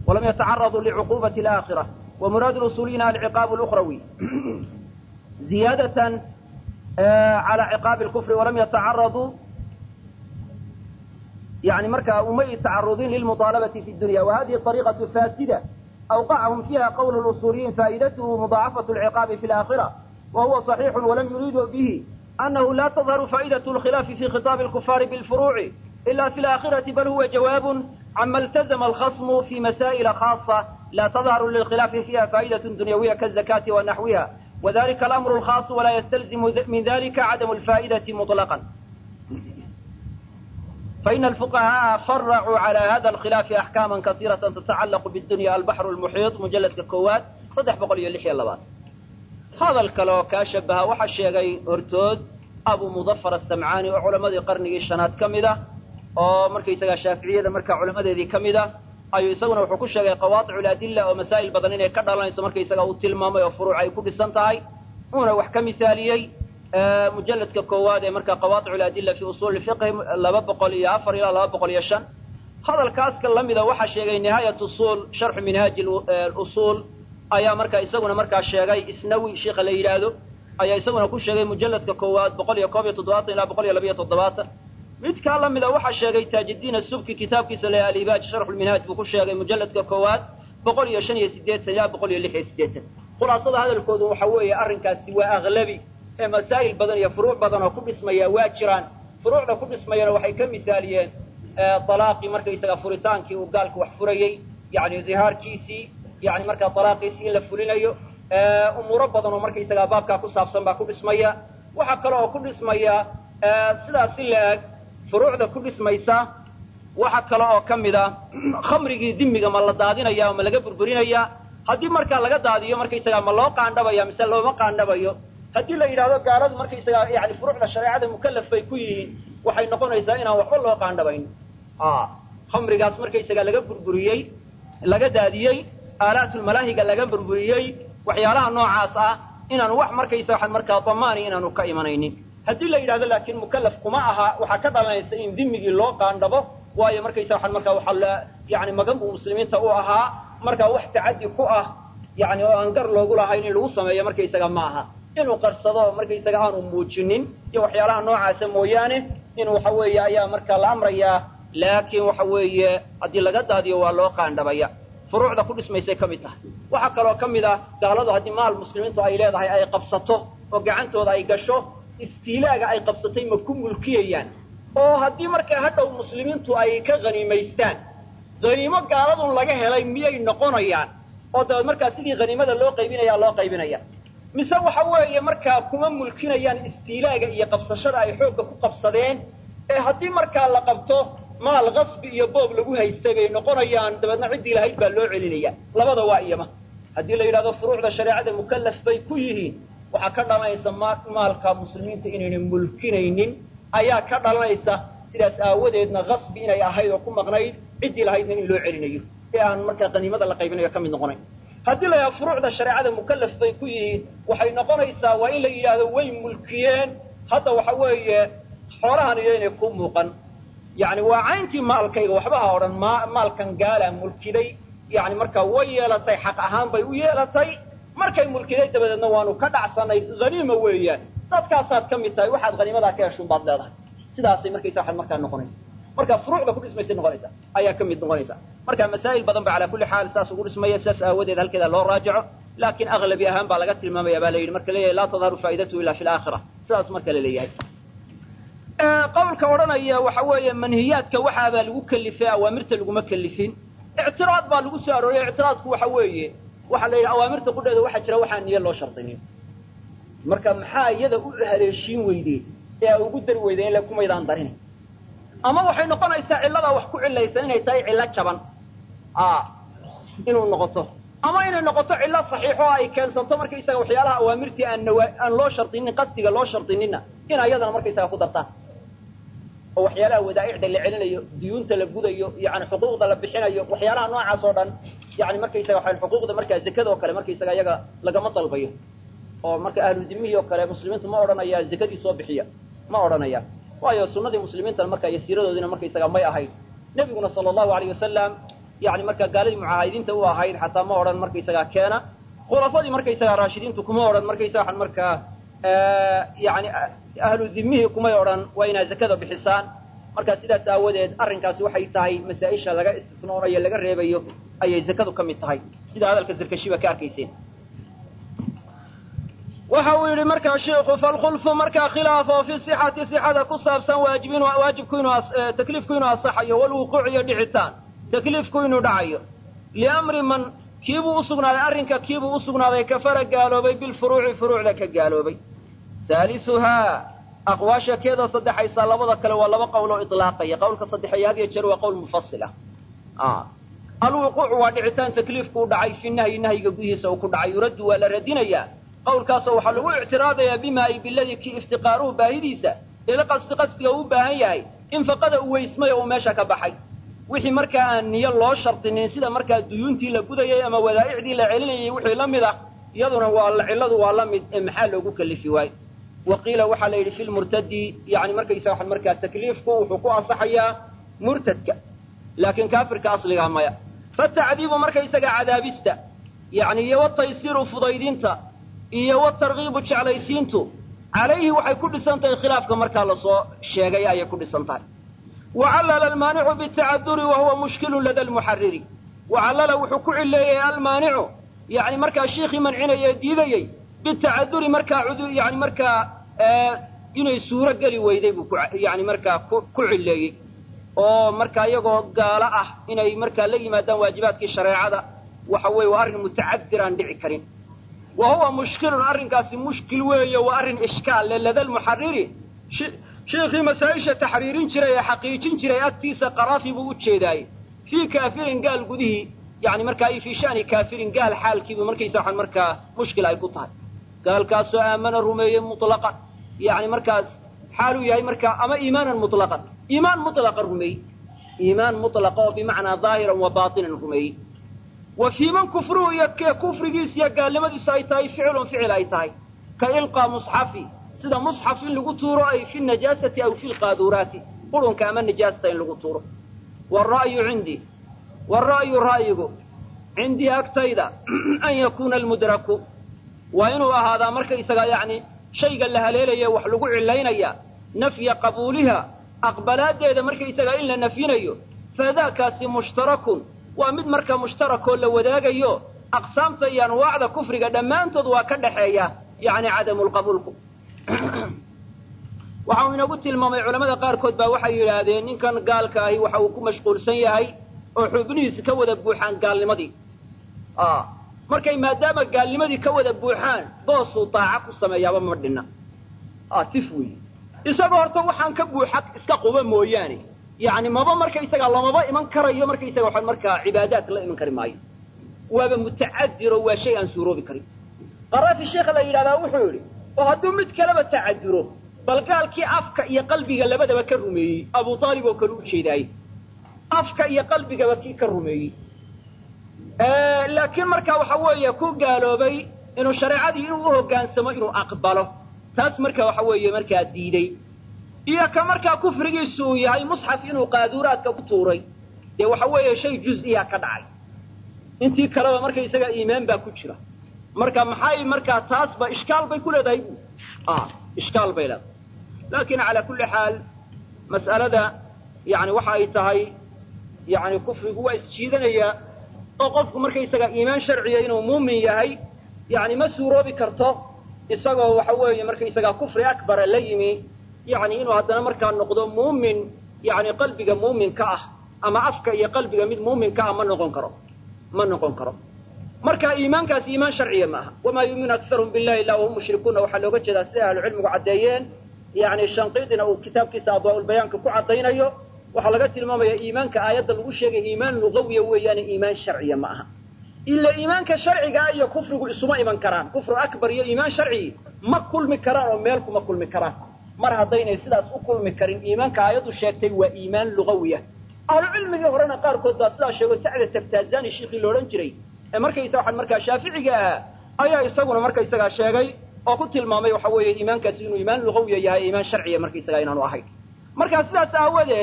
ولم يتعرضوا لعقوبة الآخرة. ومراد الأصوليين العقاب الأخروي زيادة على عقاب الكفر، ولم يتعرضوا يعني مركا أمي تعرضين للمطالبة في الدنيا. وهذه الطريقة فاسدة أوقعهم فيها قول الأصوليين فائدته مضاعفة العقاب في الآخرة، وهو صحيح ولم يريدوا به أنه لا تظهر فائدة الخلاف في خطاب الكفار بالفروع إلا في الآخرة، بل هو جواب عما التزم الخصم في مسائل خاصة لا تظهر للخلاف فيها فائدة دنيوية كالزكاة ونحوها، وذلك الأمر الخاص ولا يستلزم من ذلك عدم الفائدة مطلقا. فإن الفقهاء فرعوا على هذا الخلاف أحكاما كثيرة تتعلق بالدنيا. البحر المحيط مجلد الكوات صدح بقول يلحي اللبات. هذا الكلام كاشبها وحشيغي هرتود أبو مظفر السمعاني وعلماء قرني الشنات كمدة ومركي سجى الشافعية مركي علماء ذي كمدة أي يسوون وحكوش قواطع الأدلة ومسائل بدنية كذا الله يسمى مركي سجى وتلمام وفروع أي كل سنتاي هنا وحكم مثالي مجلد ككواد مركي قواطع الأدلة في أصول الفقه لا بقى لي أفر إلى لا بقى لي الشن. هذا الكاس كلام إذا وحشيغي نهاية أصول شرح منهاج الأصول أيا مركا يسوون مركا الشيغي إسنوي شيخ الليلادو أيا يسوون كل شيء مجلد ككواد بقول يكوبية الضباط إلى بقول يلبية الضباط. متكلم إذا وحش شيء تاج الدين السبكي كتاب كسل الإباج شرح المنهاج بكل شيء مجلد ككواد بقول يشن يسديت سجى بقول يلحي سديت. خلاصة هذا الكود وحوي أرنك سوى أغلبي مسائل بدن فروع بدن وكل اسمه واجران فروع ده كل اسمه وحي كم مثاليين طلاقي مركا يسقى فريتانكي وقالك وحفريي يعني ظهار كيسي يعني مركا طلاقي سي إلا فلينيو أمور بدن ومركا يسقى بابكا كوساب سنبا كل اسمه وحكروا كل اسمه سلا سلاك فروع ده كل اسميسا وحكروا كم ذا خمري دمي ما الله دادينا وما لقى بربرينا هدي مركا لقى داديو مركا يسقى ما الله قاندبا يا مثل لو ما قاندبا يو هدي لا يراهdo قالad markay isaga yaani furuucda shariicada mukallaf bay ku yihiin waxay noqonaysaa inaan waxba loo qaandabayn khamrigaas markay isaga laga burburiyay laga daadiyay aalatul malaahiga laga burburiyay waxyaalaha noocaas ah inaan wax markay isaga markaa damaani inaanu ka imanaynin hadii la yiraahdo laakiin mukallaf kuma aha waxa ka dhalanaysa in dimigi loo qaandabo waayo markay isaga markaa waxa la yaani maganbu muslimiinta u ahaa markaa wax taadi ku ah yaani oo aan gar loogu lahayn in lagu sameeyo markay isaga ma aha inuu qarsado markay isaga aanu muujinin iyo waxyaalaha noocaas mooyaane inuu waxa weeye ayaa marka la amraya laakiin waxa weeye hadii laga daadiyo waa loo qaandabaya furuucda ku dhismaysay kamid tahay waxa kale oo kamid ah daaladu hadii maal muslimiintu ay leedahay ay qabsato oo gacantooda ay gasho istiilaaga ay qabsatay ma ku mulkiyayaan oo hadii marka hadhow muslimiintu ay ka qaniimaystaan qaniimo gaaladu laga helay miyay noqonayaan oo dad marka sidii qaniimada loo qaybinaya mise waxa weeye markaa kuma mulkinayaan istiilaaga iyo qabsashada ay xoogga ku qabsadeen ee haddii markaa la qabto maal qasbi iyo boob lagu haystay bay noqonayaan dabeedna ciddii lahayd baa loo celinaya labada waa iyama haddii la yidhahdo furuucda shareecada mukallaf bay ku yihiin waxaa ka dhalanaysa maalka muslimiinta inaynan mulkinaynin ayaa ka dhalanaysa sidaas aawadeedna qasbi inay ahayd oo ku maqnayd ciddii lahaydna in loo celinayo ee aan markaa qaniimada la qaybinayo ka mid noqonayn haddii la yahay furuucda shariicada mukallaf bay ku yihiin waxay noqonaysaa waa in la yiraahdo way mulkiyeen hadda waxa weeye xoolahan inay ku muuqan yaani waa cayntii maalkayga waxba ha oran maalkan gaala mulkiday yaani marka way yeelatay xaq ahaan bay u yeelatay markay mulkiday dabadeedna waanu ka dhacsanay qaniimo weeyaan dadkaasaad ka mid tahay waxaad qaniimada ka hesho baad leedahay sidaasay markaysa waxa markaa noqonaysa marka furuucda ku dhismaysa noqonaysa ayaa ka mid noqonaysa marka masaa'il badan ba ala kulli xaal saas ugu dhismaya saas aawadeed halkeeda loo raajico laakiin aglabi ahaan baa laga tilmaamaya baa la yiri marka leeyahay la tadharu faaidatu illa fil aakhirah saas marka la leeyahay qowlka oranaya waxa weeye manhiyaadka waxa baa lagu kalifay awaamirta lagu ma kalifin i'tiraad baa lagu soo arooriyay i'tiraadku waxa weeye waxa la yiri awaamirta qudheeda waxa jira waxa niyo loo shartinin marka maxaa iyada u haleeshin weydee ee ugu dar weydee in la kumaydaan darin ama waxay noqonaysaa cilada wax ku cilaysan inay tahay cilad jaban inuu noqoto ama inay noqoto cilad saxiixo ay keensanto markay isaga waxyaalaha awaamirtii aan loo shartinin qasdiga loo shartinina in ayadana markay isaga ku dartaan oo waxyaalaha wadaa'icda la celinayo diyuunta la gudayo yaani xuquuqda la bixinayo waxyaalaha noocaas oo dhan yaani markay isaga waxay xuquuqda marka zakada oo kale markay isaga iyaga laga ma dalbayo oo marka ahlu dhimmihi oo kale muslimiintu ma oranaya zakadii soo bixiya ma oranaya waayo sunnadii muslimiinta marka yasiiradoodina marka isaga may ahayd nabiguna sallallahu alayhi wasallam yani markaa gaaladii mucaahidiinta u ahayd xataa ma odhan markaysagaa keena khulafadii markaysagaa raashidiintu kuma odhan markaysaga waxaan markaa yani ahlu dimihii kumay odhan waa inaad zakada bixisaan marka sidaas aawadeed arrinkaasi waxay tahay masaa-isha laga istisnoonayo laga reebayo ayay zakadu ka mid tahay sida hadalka zarkashiba ka arkayseen waxa uu yidhi markaa sheikhu falkhulfu markaa khilaafo fi sixati sixada ku saabsan waajibku takliifku inuu asaxayo walwuquuc iyo dhicitaan takliifku inuu dhacayo liamri man kiibuu usugnaaday arrinka kiibuu usugnaaday kafara gaaloobay bilfuruuci furuucda ka gaaloobay haalisuhaa aqwaasha keeda saddexaysa labada kale waa laba qowl oo ilaaqaya qowlka saddexeeya had iyo jeer waa qowl mufasil ah alwuquuc waa dhicitaan takliifku u dhacay fi nahyi nahyiga gudihiisa uu ku dhacay yuraddu waa la radinayaa qowlkaasoo waxaa lagu ictiraadayaa bima ay biladii kii iftiqaaruhu baahidiisa ila qasdiga uu u baahan yahay in faqada uu weysmay oo uu meesha ka baxay wixii markaa aan niyo loo shardinin sida markaa duyuuntii la gudayay ama wadaa'icdii la celinayay wixii la mid ah iyaduna cilladu waa la mid ee maxaa loogu kalifi waayo waqiila waxaa la yidhi fi lmurtadi yani markaysa waxaan markaa takliifku wuxuu ku ansaxayaa murtadka laakiin kaafirka asligaa maya fatacdiibu markaysaga cadaabista yani iyo wataysiiru fudaydinta iyo watargiibu jeclaysiintu calayhi waxay ku dhisan tahay khilaafka markaa lasoo sheegay ayay ku dhisan tahay wacallala almaanicu bitacaduri wahuwa mushkilun lada almuxariri wacallala wuxuu ku cileeyey almaanicu yani markaa shiikhii mancinayee diidayey bitacaduri markaa yani markaa inay suuro geli weyday buu yani markaa ku cileeyey oo markaa iyagoo gaalo ah inay markaa la yimaadaan waajibaadkii shareecada waxa weeye waa arrin mutacadir aan dhici karin wa huwa mushkilun arrinkaasi mushkil weeye waa arrin ishkaal le lada almuxariri sheekhii masaa-isha taxriirin jiray ee xaqiijin jiray agtiisa qaraafi buu u jeedaayey fii kaafirin gaal gudihii yani markaa fii shani kaafirin gaal xaalkiibu markaysa waxaan markaa mushkil ay ku tahay gaalkaasoo aamana rumeeyey mutlaqan yani markaas xaaluu yahay markaa ama iimaanan mutlaqan iimaan mutlaqa rumeeyey iimaan mutlaqa oo bimacnaa daahiran wa baatinan rumeeyey wa fii man kufruhu iyo kufrigiisa iyo gaalnimadiisu ay tahay ficilun ficil ay tahay ka ilqaa musxafi sida musxaf in lagu tuuro ay fi najaasati aw fi lqaaduraati qurunka ama nijaasta in lagu tuuro wra'yu cindii wra'yu ra'yigu cindii agtayda an yakuuna almudraku waa inuu ahaadaa markaysaga yani shayga la haleelaya wax lagu cilaynaya nafya qabuuliha aqbalaadeeda markaysaga in la nafyinayo fadaakaasi mushtarakun waa mid markaa mushtarakoo la wadaagayo aqsaamta iyo anwaacda kufriga dhammaantood waa ka dhaxeeya yani cadamu lqabuulku waxa uu inagu tilmaamay culamada qaarkood baa waxay yidhaahdeen ninkan gaalka ahi waxa uu ku mashquulsan yahay oo xubnihiisi ka wada buuxaan gaalnimadii markay maadaama gaalnimadii ka wada buuxaan boosuu daaca ku sameeyaaba ma dhinna tif weyi isagoo horta waxaan ka buuxa iska quba mooyaane yani maba markaysaga lamaba iman karayo markaysaga waxaan markaa cibaadaad la iman kari maayo waaba mutacadiro waa shay aan suuroobi karin qaraafi sheekha la yidhahdaa wuxuu yidhi oo hadduu mid kaleba tacaduro bal gaalkii afka iyo qalbiga labadaba ka rumeeyey abu aalib oo kale u jeedaayey afka iyo qalbigaba kii ka rumeeyey laakiin markaa waxa weeye ku gaaloobay inuu shareecadii inuu u hoggaansamo inuu aqbalo taas marka waxa weeye markaa diiday iyo ka markaa kufrigiisu uu yahay musxaf inuu qaaduuraadka ku tuuray dee waxa weeye shay juz-iya ka dhacay intii kaleba markaysaga iimaan baa ku jira marka maxay markaa taasba ishkaal bay ku leedahay ishkaal bay leedahay laakiin calaa kulli xaal mas'alada yani waxa ay tahay yani kufrigu waa isjiidanayaa oo qofku markaysaga iimaan sharciya inuu muumin yahay yani ma suuroobi karto isagoo waxa weeye markaysaga kufri akbara la yimi yani inuu haddana markaa noqdo muumin yani qalbiga muumin ka ah ama afka iyo qalbiga mid muumin ka ah ma noqon karo marka iimaankaasi iimaan sharciya ma aha wamaa yuuminu akharuhum billahi illa wahum mushrikuuna waxaa looga jeedaa siday ahlucilmigu caddeeyeen yani shanqiidina uu kitaabkiisa adwaa-ulbayaanka ku caddaynayo waxaa laga tilmaamaya iimaanka aayadda lagu sheegay iimaan lugawiya weeyaane iimaan sharciya ma aha ila iimaanka sharcigaa iyo kufrigu isuma iman karaan kufru akbar iyo iimaan sharci ma kulmi karaan oo meel kuma kulmi karaan mar haddaynay sidaas u kulmi karin iimaanka aayaddu sheegtay waa iimaan lugawiya ahlucilmigii horena qaarkood baa sidaa sheego sacda taftazani shiikhii loodhan jiray ee markaysa waxaan markaa shaaficiga ahaa ayaa isaguna markaysagaa sheegay oo ku tilmaamay waxa weeye iimaankaasi inuu iimaan lugawiya yahay iimaan sharciya markaysagaa inaanu ahayn markaa sidaas aawadeed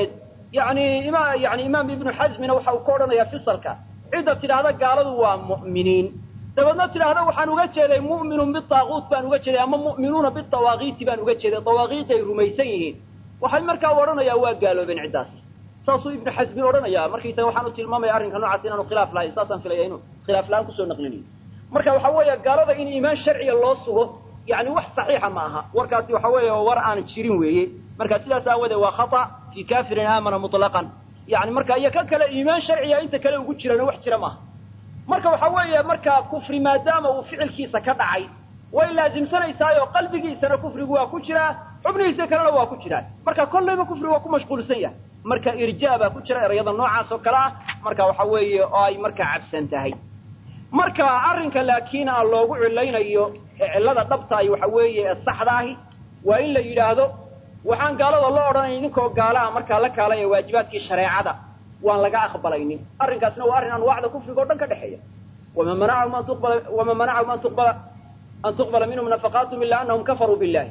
يعني إمام ابن حزمنا waxa uu ka odhanaya fisalka cida tiraahdo gaaladu waa mu'miniin dabadna tiraahdo waxaan uga jeeday mu'minun bitaaquut baan uga jeeday ama mu'minuuna bitawaaqiit baan uga jeeday tawaaqiit ay rumaysan yihiin waxay markaa odhanaya waa gaaloobeen cidaas saasuu ibn xasmi odhanaya markiisa waxaan u tilmaamay arrinka noocaas inaanu khilaaf lahayn saasaan filaya inuu khilaaf la'aan kusoo naqlinayo marka waxa weeye gaalada in iimaan sharciga loo sugo yani wax saxiixa ma aha warkaasi waxa weeye war aan jirin weeye marka sidaas aawadeed waa khata fi kafirin aamana mutlaqan yani marka iyo ka kale iimaan sharciga inta kale ugu jirana wax jira maaha marka waxa weeye marka kufri maadaama uu ficilkiisa ka dhacay way laazimsanaysaa qalbigiisana kufrigu waa ku jira xubnihiisa kalena waa ku jiraan marka kollayba kufrigu waa ku mashquulsan yahay marka irjaaba ku jira erayada noocaas oo kale ah marka waxa weeye oo ay marka cabsan tahay marka arrinka laakiin aan loogu cilaynayo cilada dhabta ay waxa weeye saxda ahi waa in la yiraahdo waxaan gaalada loo odhanay idinkoo gaalaha marka la kaalay waajibaadkii shareecada waan laga aqbalaynin arrinkaasna waa arrin aan wacda kufriga oo dhan ka dhaxeeya wama mana'ahum an tuqbala minhum nafaqaatuhum illa annahum kafaruu billahi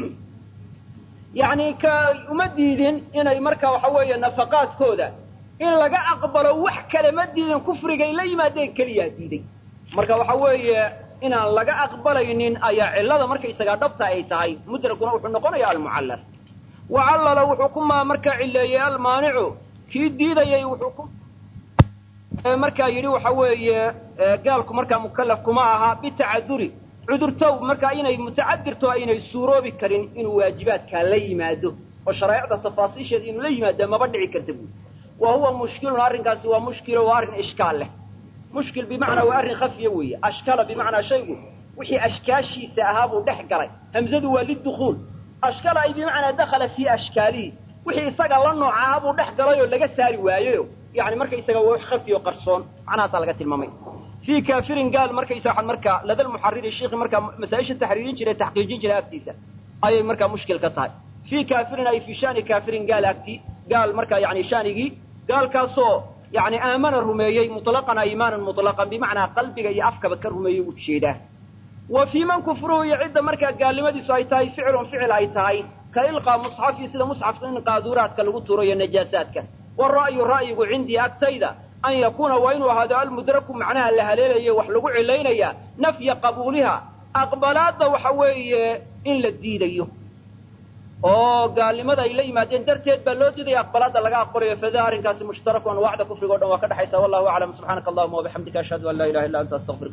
yani ka uma diidin inay marka waxa weeye nafaqaadkooda in laga aqbalo wax kale ma diidin kufrigay la yimaadeen keliya diiday marka waxa weeye inaan laga aqbalaynin ayaa cilada markaysagaa dhabta ay tahay mudrakuna wuxuu noqonayaa almucallal wacallala wuxuu ku markaa cileeyey almaanicu kii diidayay wuxuu ku markaa yidhi waxa weeye gaalku markaa mukallaf kuma aha bitacaduri cudurtow markaa inay mutacadirto inay suuroobi karin inuu waajibaadkaa la yimaado oo sharaa'icda tafaasiisheeda inuu la yimaado maba dhici karta buuli wa huwa mushkilun arrinkaasi waa mushkilo waa arrin ishkaal leh mushkil bimacnaa waa arrin khafiya weeye ashkala bimacnaa shaygu wixii ashkaashiisa ahaa buu dhex galay hamzadu waa lidukhuul ashkala ay bimacnaa dakhala fii ashkaalihi wixii isaga la nooca ahaa buu dhex galay oo laga saari waayeyo yani markaysaga waa wax khafiya oo qarsoon macnahaasaa laga tilmaamay fii kaafirin gaal markaysaa markaa lada lmuxariri sheikhi markaa masaa-isha taxriirin jiray taxqiijin jiray agtiisa ayay markaa mushkil ka tahay fii kaafirin ay fii shani kaafirin gaal agti gaal markaa yani shaanigii gaalkaasoo yani aamana rumeeyey mutlaqan iimaanan mutlaqan bimacnaa qalbiga iyo afkaba ka rumeeyey ujeedaa wa fii man kufruhu iyo cidda markaa gaalnimadiisu ay tahay ficilun ficil ay tahay ka ilqaa musxafi sida musxafka in qaaduuraadka lagu tuuro iyo najaasaadka wara'yu ra'yigu cindii agtayda an yakuuna waa inuu ahaado almudraku macnaha la haleelayo wax lagu cilaynaya nafya qabuuliha aqbalaadda waxa weeye in la diidayo oo gaalnimada ay la yimaadeen darteed baa loo diidaya aqbalaadda laga aqbalayo fada arrinkaasi mushtarak aan wacda kufriga o dhan waa ka dhaxaysa wallahu aclam subxaanaka allahuma wabixamdika ashhadu an laa ilaha illa anta astaghfiruka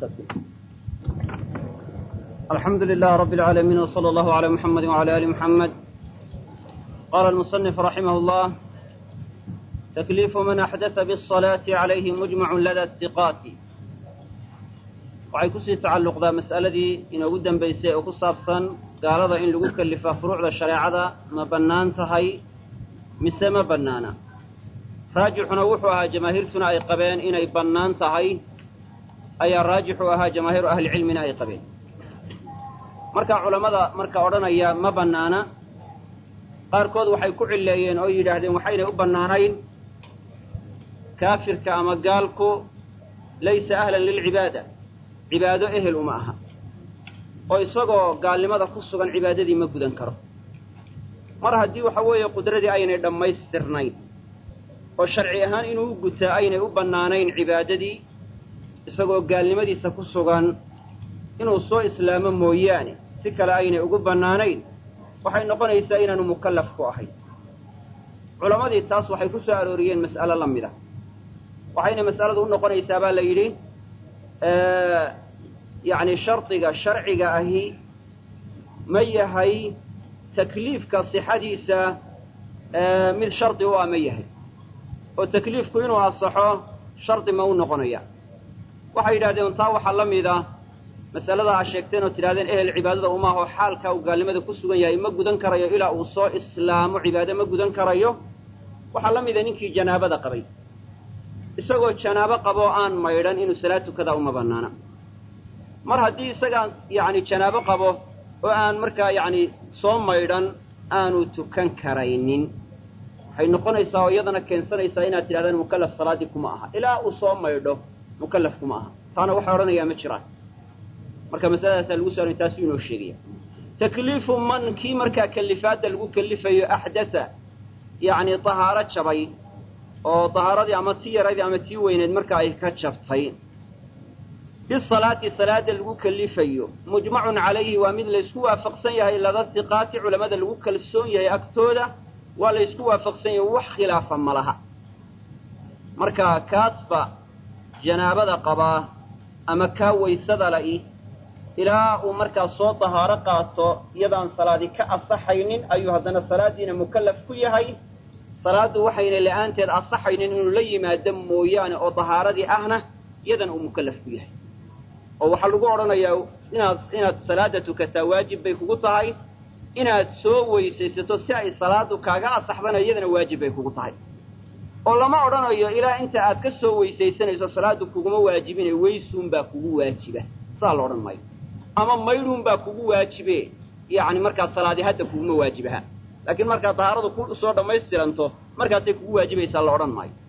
alxamdu lilah rabbi alcaalamiin wsala allahu ala muxamedi wala ali muxamed qala almusanif raximah llah takliifu man axdatha biasalaati calayhi mujmacun lada istiqaati waxay kusii tacalluqdaa mas'aladii inoogu dambaysay oo ku saabsan gaalada in lagu kalifaa furuucda shareecada ma bannaan tahay mise ma bannaana raajixuna wuxuu ahaa jamaahiirtuna ay qabeen inay bannaan tahay ayaa raajixu ahaa jamaahiiru ahlicilmina ay qabeen markaa culammada marka odhanaya ma bannaana qaarkood waxay ku cileeyeen oo yidhaahdeen waxaynay u bannaanayn kaafirka ama gaalku laysa ahlan lilcibaada cibaado ehel uma aha oo isagoo gaalnimada ku sugan cibaadadii ma gudan karo mar haddii waxa weeye qudradii aynay dhammaystirnayn oo sharci ahaan inuu u gutaa aynay u bannaanayn cibaadadii isagoo gaalnimadiisa ku sugan inuu soo islaamo mooyaane si kale aynay ugu bannaanayn waxay noqonaysaa inaanu mukallaf ku ahayn culammadii taas waxay ku soo arooriyeen mas'alo la mid a waxayna mas'aladu u noqonaysaa baa la yidhi yani shardiga sharciga ahi ma yahay takliifka sixadiisa mid shardi u ah ma yahay oo takliifku inuu asaxo shardi ma u noqonaya waxay yidhahdeen taa waxaa la mid ah masalada aa sheegteen oo tidhahdeen ehel cibaadada umaaho xaalkaa uu gaalnimada ku sugan yahay ma gudan karayo ilaa uu soo islaamo cibaado ma gudan karayo waxaa la mida ninkii janaabada qabay isagoo janaabo qaboo aan maydhan inuu salaad tukadaa uma bannaana mar haddii isagaan yani janaabo qabo oo aan markaa yani soo maydhan aanu tukan karaynin waxay noqonaysaa oo iyadana keensanaysaa inaad tidhahdaan mukallaf salaaddii kuma aha ilaa uu soo maydho mukallaf kuma aha taana waxay odhanayaa ma jiraan marka masaladaasaa lagu soo aroy taasuu inoo sheegaya takliifu man kii markaa kalifaadda lagu kalifayo axdatha yacni tahaaro jabay oo tahaaradii ama tii yaraydii ama tii weyneed marka ay ka jabtay bisalaati salaada lagu kalifayo mujmacun calayhi waa mid laysku waafaqsan yahay lada hiqaati culamada lagu kalsoon yahay agtooda waa laysku waafaqsan yahay wax khilaafa ma laha marka kaasba janaabada qabaa ama kaa waysada la'i ilaa uu markaa soo tahaaro qaato iyadaan salaadi ka asaxaynin ayuu haddana salaadiina mukallaf ku yahay salaaddu waxayna la'aanteed asaxaynin inuu la yimaado mooyaane oo tahaaradii ahna iyadan uu mukallaf ku yahay oo waxaa lagu odhanayaa inaad salaada tukataa waajib bay kugu tahay inaad soo weysaysato si ay salaadu kaaga asaxdana iyadana waajib bay kugu tahay oo lama odhanayo ilaa inta aad ka soo weysaysanayso salaadu kuguma waajibine weysuunbaa kugu waajiba saa la odhan maayo ama maydhuunbaa kugu waajibe yacni markaa salaadi hadda kuguma waajibaha laakiin markaa tahaaradu ku soo dhammaystiranto markaasay kugu waajibaysaa la odhan maayo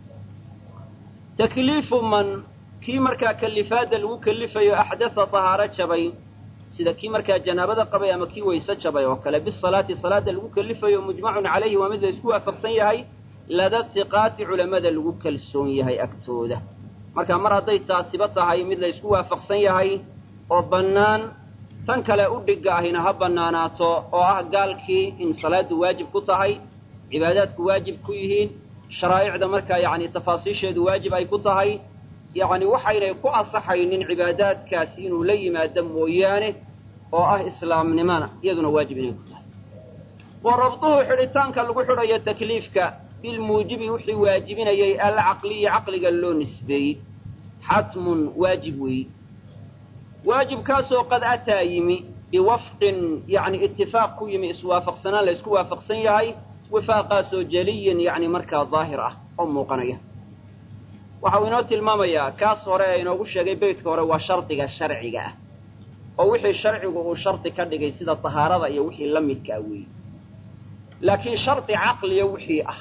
takliifu man kii markaa kalifaadda lagu kalifayo axdatha tahaaro jabay sida kii markaa janaabada qabay ama kii wayse jabay oo kale bisalaati salaada lagu kalifayo mujmacun calayhi waa mid la isku waafaqsan yahay lada hiqaati culamada lagu kalsoon yahay agtooda marka mar hadday taasiba tahay mid la isku waafaqsan yahay oo bannaan tan kale u dhigga ahina ha bannaanaato oo ah gaalkii in salaadu waajib ku tahay cibaadaadku waajib ku yihiin sharaa'icda markaa yacni tafaasiisheedu waajib ay ku tahay yacni waxaynay ku asaxaynin cibaadaadkaasi inuu la yimaado mooyaane oo ah islaamnimana iyaduna waajib inay ku tahay wa rabduhu xidhitaanka lagu xidhayo takliifka bilmuujibi wixii waajibinayay alcaqliyi caqliga loo nisbeeyey xatmun waajib weeyi waajibkaasoo qad ataa yimi biwafqin yacni itifaaq ku yimi iswaafaqsanaan la isku waafaqsan yahay wifaaqaasoo jaliyin yacni markaa daahir ah oo muuqanaya waxa uu inoo tilmaamayaa kaas hore ee inoogu sheegay beydka hore waa shardiga sharciga ah oo wixii sharcigu uu shardi ka dhigay sida tahaarada iyo wixii la midka ah weeye laakiin shardi caqliya wixii ah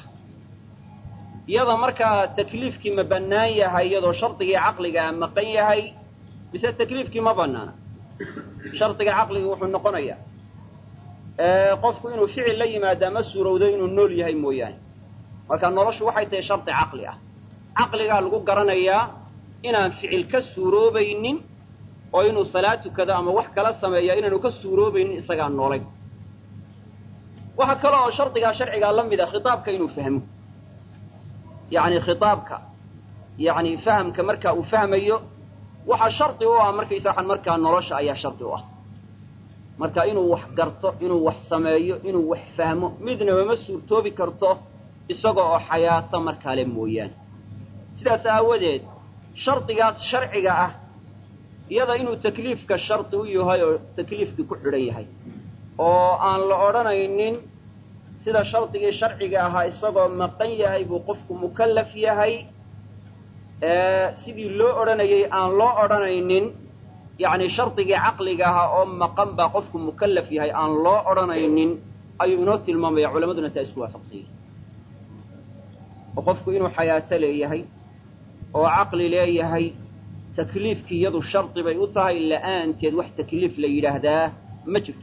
iyada markaa takliifkii ma bannaan yahay iyadoo shardigii caqligaa maqan yahay mise takliifkii ma bannaana shardiga caqliga wuxuu noqonayaa qofku inuu ficil la yimaadaa ma suurowdo inuu nool yahay mooyaane marka noloshu waxay tahay shardi caqli ah caqligaa lagu garanayaa inaan ficil ka suuroobaynin oo inuu salaad tukado ama wax kala sameeya inaanu ka suuroobaynin isagaan noolayn waxaa kale oo shardigaa sharcigaa la mid a khitaabka inuu fahmo yacni khitaabka yacni fahamka marka uu fahmayo waxaa shardi u ah markaysa waxaan markaa nolosha ayaa shardi u ah marka inuu wax garto inuu wax sameeyo inuu wax fahmo midnaba ma suurtoobi karto isaga oo xayaato markaale mooyaane sidaas aawadeed shardigaas sharciga ah iyada inuu takliifka shardi u yahay oo takliifkii ku xidhan yahay oo aan la odhanaynin sida shardigii sharciga ahaa isagoo maqan yahay buu qofku mukallaf yahay sidii loo odhanayay aan loo odhanaynin yacni shardigii caqliga ahaa oo maqan baa qofku mukallaf yahay aan loo odhanaynin ayuu inoo tilmaamaya culamaduna taa isku waafaqsan yihin oo qofku inuu xayaato leeyahay oo caqli leeyahay takliifkii iyadu shardi bay u tahay la'aanteed wax takliif la yidhaahdaa ma jirto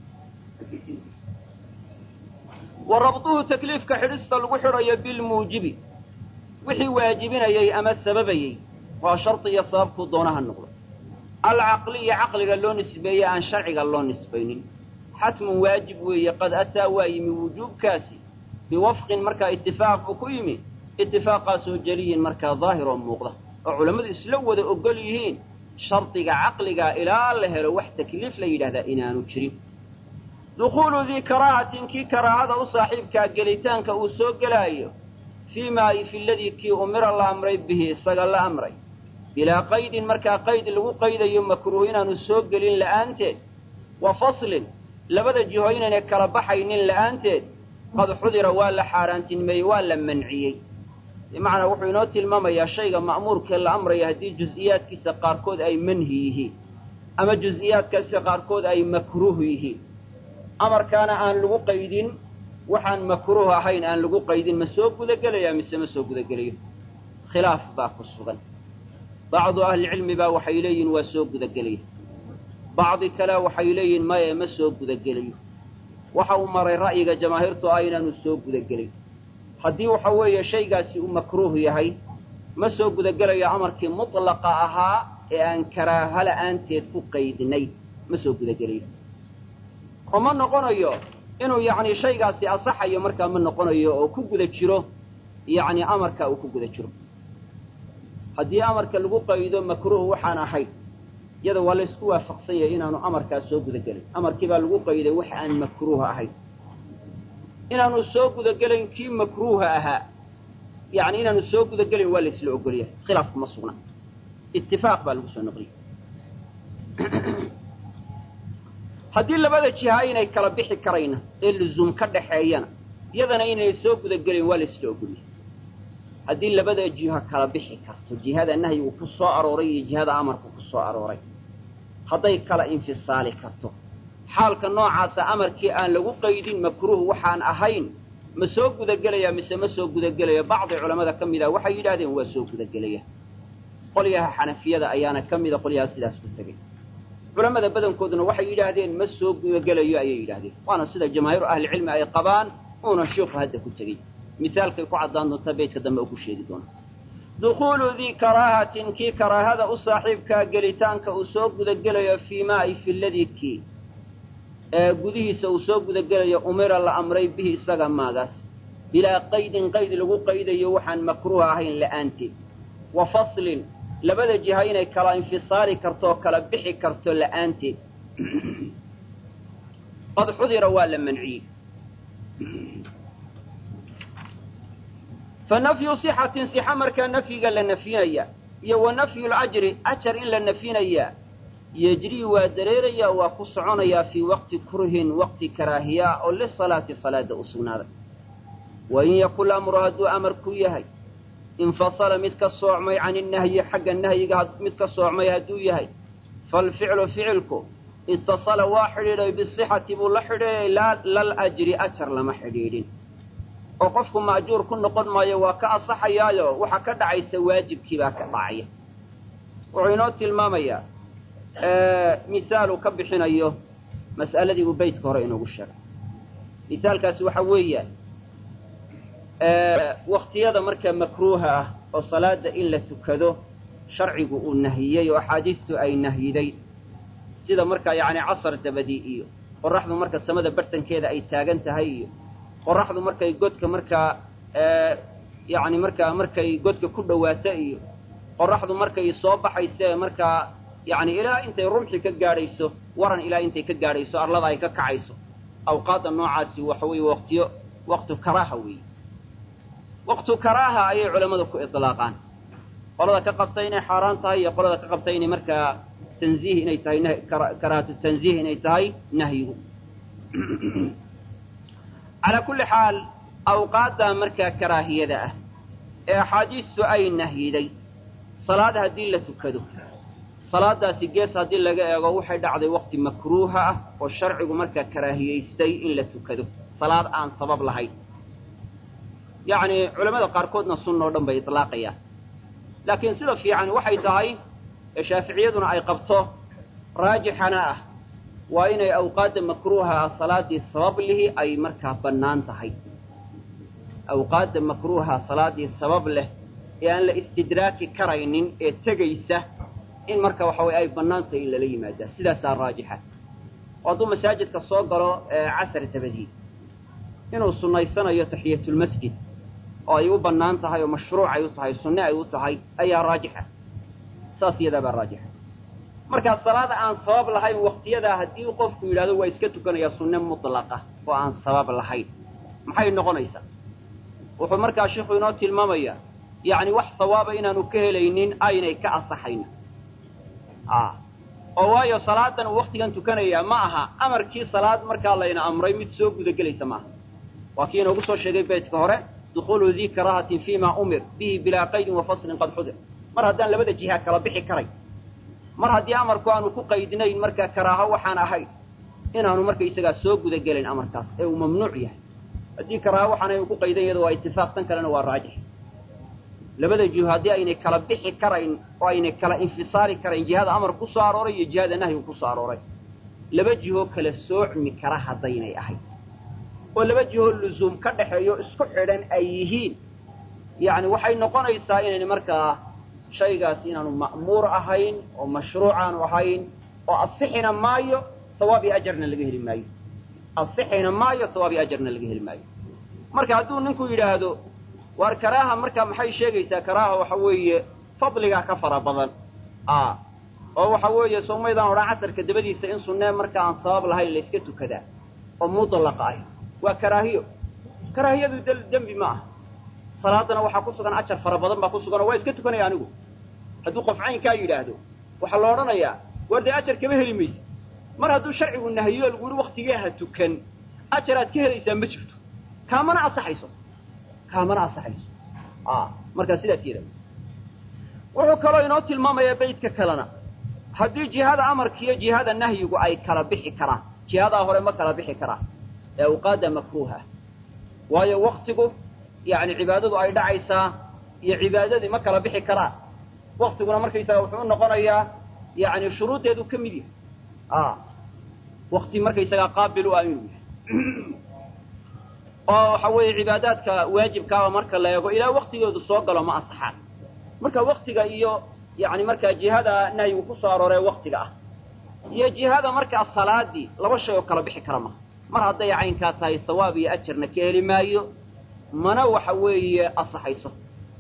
wa rabduhu takliifka xidhista lagu xidhayo bilmuujibi wixii waajibinayay ama sababayey waa shardi iyo sababkuu doonaha noqdo alcaqliya caqliga loo nisbeeye aan sharciga loo nisbaynin xatmun waajib weeye qad ataa waa yimi wujuubkaasi biwafqin markaa itifaaq uu ku yimi itifaaqaasoo jaliyin markaa daahir oo muuqda oo culammadu isla wada ogol yihiin shardiga caqligaa ilaa la helo wax takliif la yidhahdaa inaanu jirin dukuulu dii karaahatin kii karaahada u saaxiibkaa gelitaanka uu soo gelaayo fii maa fi ladii kii umira la amray bihi isaga la amray bilaa qaydin markaa qayd lagu qaydayo makruuh inaanu soo gelin la'aanteed wa faslin labada jiho inaynay kala baxaynin la'aanteed qad xudira waa la xaaraantinmeeyey waa la manciyey bimacnaa wuxuu inoo tilmaamayaa shayga ma'muurkee la amraya haddii juz'iyaadkiisa qaarkood ay manhi yihiin ama juz'iyaadkiisa qaarkood ay makruuh yihiin amarkaana aan lagu qaydin waxaan makruuh ahayn aan lagu qaydin ma soo gudagelayaa mise ma soo gudagelayo khilaaf baa ku sugan bacdu ahlicilmi baa waxay leeyihin waa soo gudagelaya bacdi kale waxay leeyihin maya ma soo gudagelayo waxa uu maray ra'yiga jamaahiirtu ah inaanu soo gudagelin haddii waxa weeye shaygaasi uu makruuh yahay ma soo gudagelayo amarkii mutlaqa ahaa ee aan karaaha la'aanteed ku qaydinay ma soo gudagelayo oo ma noqonayo inuu yacni shaygaasi asaxayo markaa ma noqonayo oo ku guda jiro yacni amarka uu ku guda jiro haddii amarka lagu qaydo makruuh waxaan ahayn iyada waa la isku waafaqsan yahay inaanu amarkaas soo gudagelin amarkii baa lagu qayday wax aan makruuh ahayn inaanu soo gudagelayn kii makruuha ahaa yacni inaanu soo gudagelin waa la isla ogolyahay khilaafku ma sugna itifaaq baa lagu soo noqliyey haddii labada jiha aynay kala bixi karayna ee luzuum ka dhaxeeyana iyadana inay soo gudagelin waa la isla ogolyahay haddii labada jiha kala bixi karto jihada nahyigu ku soo arooray iyo jihada amarku ku soo arooray hadday kala infisaali karto xaalka noocaasa amarkii aan lagu qaydin makruuh waxaan ahayn ma soo gudagelaya mise ma soo gudagelaya bacdi culammada ka mida waxay yidhahdeen waa soo gudagelaya qolyaha xanafiyada ayaana ka mida qolyaha sidaas ku tegey culammada badankooduna waxay yidhaahdeen ma soo gudagelayo ayay yidhahdeen waana sida jamaahiiru ahlicilmi ay qabaan uuna shiiku hadda ku tegey misaalkay ku caddaan doontaa beydka dambe uu ku sheegi doona dukhuulu dii karaahatin kii karaahada u saaxiibkaa gelitaanka uu soo gudagelayo fii maa ay fi ladii kii gudihiisa uu soo gudagelayo umira la amray bihi isaga maagaas bilaa qaydin qayd lagu qaydayo waxaan makruuh ahayn la'aanteed wa faslin labada jiha inay kala infisaali karto oo kala bixi karto la'aanteed qad xudira waa la manciyey fa nafyu sixatin sixa markaa nafyiga la nafyinaya iyo wa nafyu lajri ajar in la nafyinayaa yejrii waa dareerayaa waa ku soconayaa fii waqti kurhin waqti karaahiya oo lisalaati salaada u sugnaaday wa in yakun amru hadduu amar ku yahay infasala mid ka soocmay can innahyi xagga nahyiga mid ka soocmay hadduu yahay faalficlu ficilku itasala waa xidhiidhay bisixati buu la xidhiidhay lal ajri ajar lama xidhiidhin oo qofku maajuur ku noqon maayo waa ka asaxayaayo waxa ka dhacaysa waajibkii baa ka dhacaya wuxuu inoo tilmaamayaa misaal uu ka bixinayo mas'aladii uu beydka hore inoogu sheegay misaalkaasi waxa weeya waktiyada markaa makruuha ah oo salaada in la tukado sharcigu uu nahiyey oo axaadiistu ay nahyiday sida markaa yacni casar dabadii iyo qoraxdu marka samada bartankeeda ay taagan tahay iyo qoraxdu markay godka markaa yacni markay godka ku dhawaato iyo qoraxdu markay soo baxayso markaa yacni ilaa intay rumxi ka gaadhayso waran ilaa intay ka gaadhayso arlada ay ka kacayso awqaadda noocaasi waxa weeye waqtu karaaha weeye waqtu karaaha ayay culammadu ku itlaaqaan qolada ka qabta inay xaaraan tahay iyo qolada ka qabta inay markaa tanziih inay tahay karaahatu tanziih inay tahay nahyigu calaa kulli xaal awqaadda markaa karaahiyada ah ee axaadiistu ay nahyiday salaad haddii la tukado salaadaasi gees haddii laga eego waxay dhacday waqti makruuha ah oo sharcigu markaa karaahiyaystay in la tukado salaad aan sabab lahayn yacni culammada qaarkoodna sunna oo dhan bay itlaaqayaan laakiin sida fiican waxay tahay ee shaaficiyaduna ay qabto raajixana ah waa inay awqaadda makruuha ah salaaddii sabab lihi ay markaa bannaan tahay awqaadda makruuha salaaddii sabab leh ee aan la istidraaki karaynin ee tegaysa in marka waxa weye ay bannaan tahay in lala yimaadaa sidaasaa raajixa oo hadduu masaajidka soo galo casar dabadii inuu sunnaysanayo taxiyatulmasjid oo ay u bannaan tahay oo mashruuc ay u tahay sunne ay u tahay ayaa raajixa saas iyadaabaa raajixa markaa salaada aan sabab lahayn waqtiyadaa haddii qofku yidhahdo waa iska tukanayaa sunne mutlaqa oo aan sabab lahayn maxay noqonaysaa wuxuu markaa sheikhu inoo tilmaamayaa yacni wax sawaaba inaanu ka helaynin aynay ka asaxayna oo waayo salaadan uu waqtigan tukanayaa ma aha amarkii salaad markaa layna amray mid soo gudagelaysa maaha waa kii inoogu soo sheegay beydka hore dukhuulu dii karaahatin fii ma umir bihi bilaa qaydin wa faslin qad xudir mar haddaan labada jiha kala bixi karay mar haddii amarku aanu ku qaydinayn markaa karaaho waxaan ahayn inaanu markaysagaa soo gudagelin amarkaas ee uu mamnuuc yahay haddii karaaho waxaanay ku qaydan iyado waa itifaaq tan kalena waa raajix labada jiho haddii aynay kala bixi karayn oo aynay kala infisaali karayn jihada amar ku soo arooray iyo jihada nahyigu ku soo arooray laba jihoo kala soocmi kara haddaynay ahayd oo laba jiho luzuum ka dhaxeeyo isku xidhan ay yihiin yani waxay noqonaysaa inayna markaa shaygaas inaanu ma'muur ahayn oo mashruuc aanu ahayn oo asixina maayo sawaab iyo ajarna laga heli maayo asixina maayo sawaab iyo ajarna laga heli maayo marka hadduu ninku yidhaahdo waar karaaha markaa maxay sheegaysaa karaaha waxa weeye fadligaa ka fara badan oo waxa weeye soomaydaan odhan casarka dabadiisa in sunnee marka aan sabab lahayn la iska tukadaa oo mudlaqa ah waa karaahiyo karaahiyadu dembi ma aha salaadana waxaa ku sugan ajar fara badan baa ku sugan oo waa iska tukanaya anigu hadduu qof caynkaa yidhaahdo waxaa la odhanayaa war dee ajar kama heli maysa mar hadduu sharcigu nahiyo lagu yidhi waktigeeha tukan ajaraad ka helaysaa ma jirto kaamana asaxayso markaa sidaas yidha wuxuu kaloo inoo tilmaamayaa baydka kalena haddii jihada amarka iyo jihada nahyigu ay kala bixi karaan jihadaa hore ma kala bixi karaan ee awqaada makruuha waayo waktigu yani cibaadadu ay dhacaysaa iyo cibaadadii ma kala bixi karaan waktiguna markaysaga wuxuu u noqonayaa yani shuruuddeedu ka mid yahay wakti markaysagaa qaabil u ah inuu yahay oo waxa weeye cibaadaadka waajibkaaba marka la eego ilaa waktigoodu soo galo ma ansaxaan marka waktiga iyo yani markaa jihada nahyigu ku soo arooree waktiga ah iyo jihada markaa salaadii laba shay oo kala bixi kara maha mar hadday caynkaa tahay sawaab iyo ajarna ka heli maayo mana waxa weeye asaxayso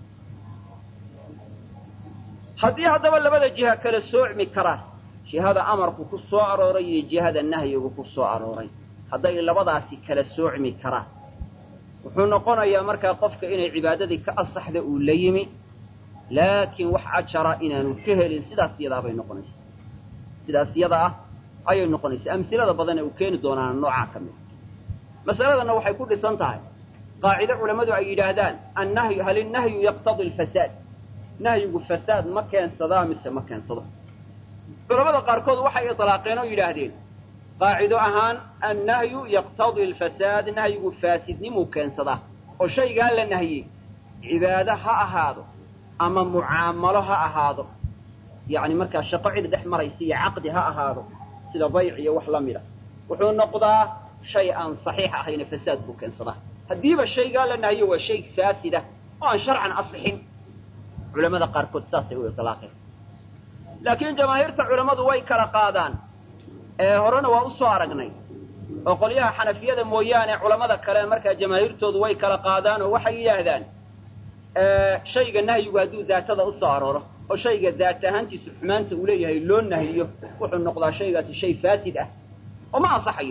haddii haddaba labada jiha kala soocmi karaan jihada amarku ku soo arooray iyo jihada nahyigu ku soo arooray hadday labadaasi kala soocmi karaan wuxuu noqonayaa markaa qofka inay cibaadadii ka asaxda uu la yimi laakiin wax ajara inaanu ka helin sidaas yadaabay noqonaysa sidaas yada ah ayay noqonaysa amhilada badan ee uu keeni doonaan noocaa ka mid mas'aladana waxay ku dhisan tahay qaacide culammadu ay yidhaahdaan annahyu hal innahyu yaqtadi alfasaad nahyigu fasaad ma keensadaa mise ma keensado culamada qaarkood waxay itlaaqeen oo yidhaahdeen qaacido ahaan annahyu yaqtadi alfasaad nahyigu faasidnimuu keensadaa oo shaygaa la nahiyey cibaado ha ahaado ama mucaamalo ha ahaado yani markaa shaqo cid dhex maraysa iyo caqdi ha ahaado sida bayc iyo wax la mida wuxuu noqdaa shay aan saxiix ahayna fasaad buu keensadaa haddiiba shaygaa la nahiyo waa shay faasida oo aan sharcan asixin culamada qaarkood saasay u itlaaqeen laakiin jamaahiirta culammadu way kala qaadaan horena waa u soo aragnay oo qolyaha xanafiyada mooyaane culamada kale markaa jamaahiirtoodu way kala qaadaan oo waxay yidhaahdaan shayga nahyigu hadduu daatada u soo arooro oo shayga daat ahaantiisu xumaanta uu leeyahay loo nahiyo wuxuu noqdaa shaygaasi shay faasid ah oo ma ansaxayo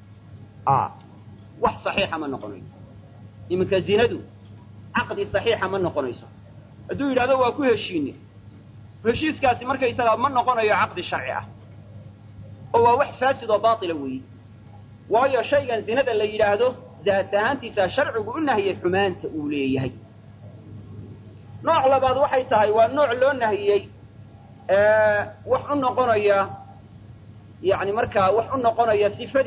wax saxiixa ma noqonayo iminka zinadu caqdi saxiixa ma noqonayso hadduu yidhahdo waa ku heshiine heshiiskaasi markaysagaa ma noqonayo caqdi sharci ah oo waa wax faasid oo baatila weeye waayo shaygan zinada la yidhaahdo daat ahaantiisa sharcigu u nahiyey xumaanta uu leeyahay nooc labaad waxay tahay waa nooc loo nahiyey wax u noqonaya yani markaa wax u noqonaya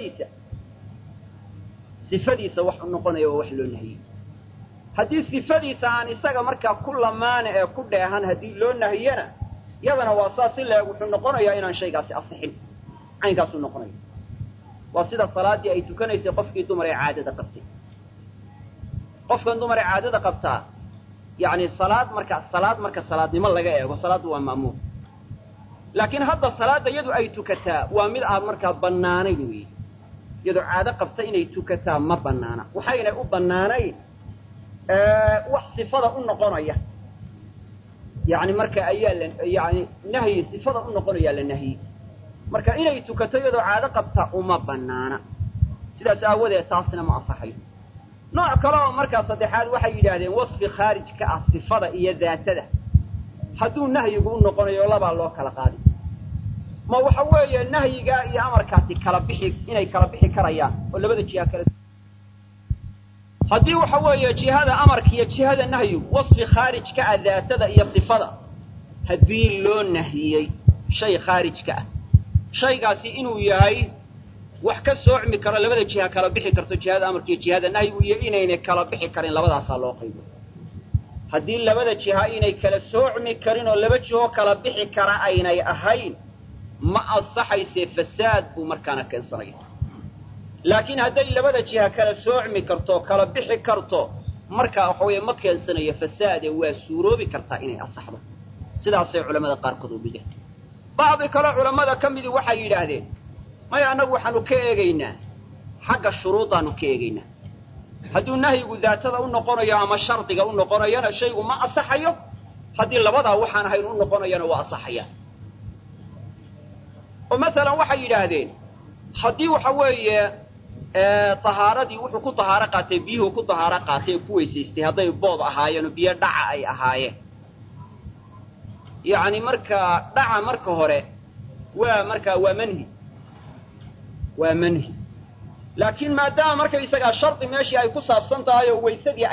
sifadiisa wax u noqonaya waa wax loo nahiyey haddii sifadiisa aan isaga markaa ku lamaana ee ku dheehan haddii loo nahiyana yadana waa saas si leeg wuxuu noqonayaa inaan shaygaasi asixin caynkaasuu noqonaya waa sida salaaddii ay tukanaysay qofkii dumar ee caadada qabtay qofkan dumar ee caadada qabtaa yani salaad marka salaadnimo laga eego salaaddu waa ma'muur laakiin hadda salaadda iyadu ay tukataa waa mid aan markaa bannaanayn weeye iyadoo caado qabta inay tukataa ma bannaana waxaynay u bannaanayn wax sifada u noqonaya yani marka ayaa yani nahyi sifada u noqonayaa la nahyi marka inay tukato iyadoo caado qabta uma bannaana sidaas aawadeed taasna ma ansaxayo nooc kale oo markaa saddexaad waxay yidhaahdeen wasfi khaarij ka ah sifada iyo daatada hadduu nahyigu u noqonayo labaa loo kala qaadi ma waxa weeye nahyigaa iyo amarkaasi inay kala bixi karayaan oo labada jiha kale haddii waxa weeye jihada amarka iyo jihada nahyigu wasfi khaarij ka ah daatada iyo sifada haddii loo nahiyey shay khaarij ka ah shaygaasi inuu yahay wax ka soocmi karo labada jiha kala bixi karto jihada amarka iyo jihada nahyigu iyo inaynay kala bixi karin labadaasaa loo qaybo haddii labada jiha inay kala soocmi karin oo laba jiho kala bixi kara aynay ahayn ma ansaxaysee fasaad buu markaana keensanaya laakiin hadday labada jiha kala soocmi karto kala bixi karto markaa waxa weeye ma keensanayo fasaade waa suuroobi kartaa inay asaxdo sidaasay culamada qaarkood u dhigeen bacdi kale culamada ka midii waxay yidhaahdeen maya annagu waxaanu ka eegaynaa xagga shuruudaanu ka eegaynaa hadduu nahyigu daatada u noqonayo ama shardiga u noqonayana shaygu ma asaxayo haddii labadaa waxaan ahayn u noqonayana waa asaxayaan oo masalan waxay yidhaahdeen haddii waxa weeye tahaaradii wuxuu ku tahaaro qaatay biyuhu ku tahaaro qaatay ku weysaystay hadday bood ahaayeen oo biyo dhaca ay ahaayeen yacni markaa dhaca marka hore waa manhi laakiin maadaama markaysagaa shardi meeshii ay ku saabsan tahay oo waysadii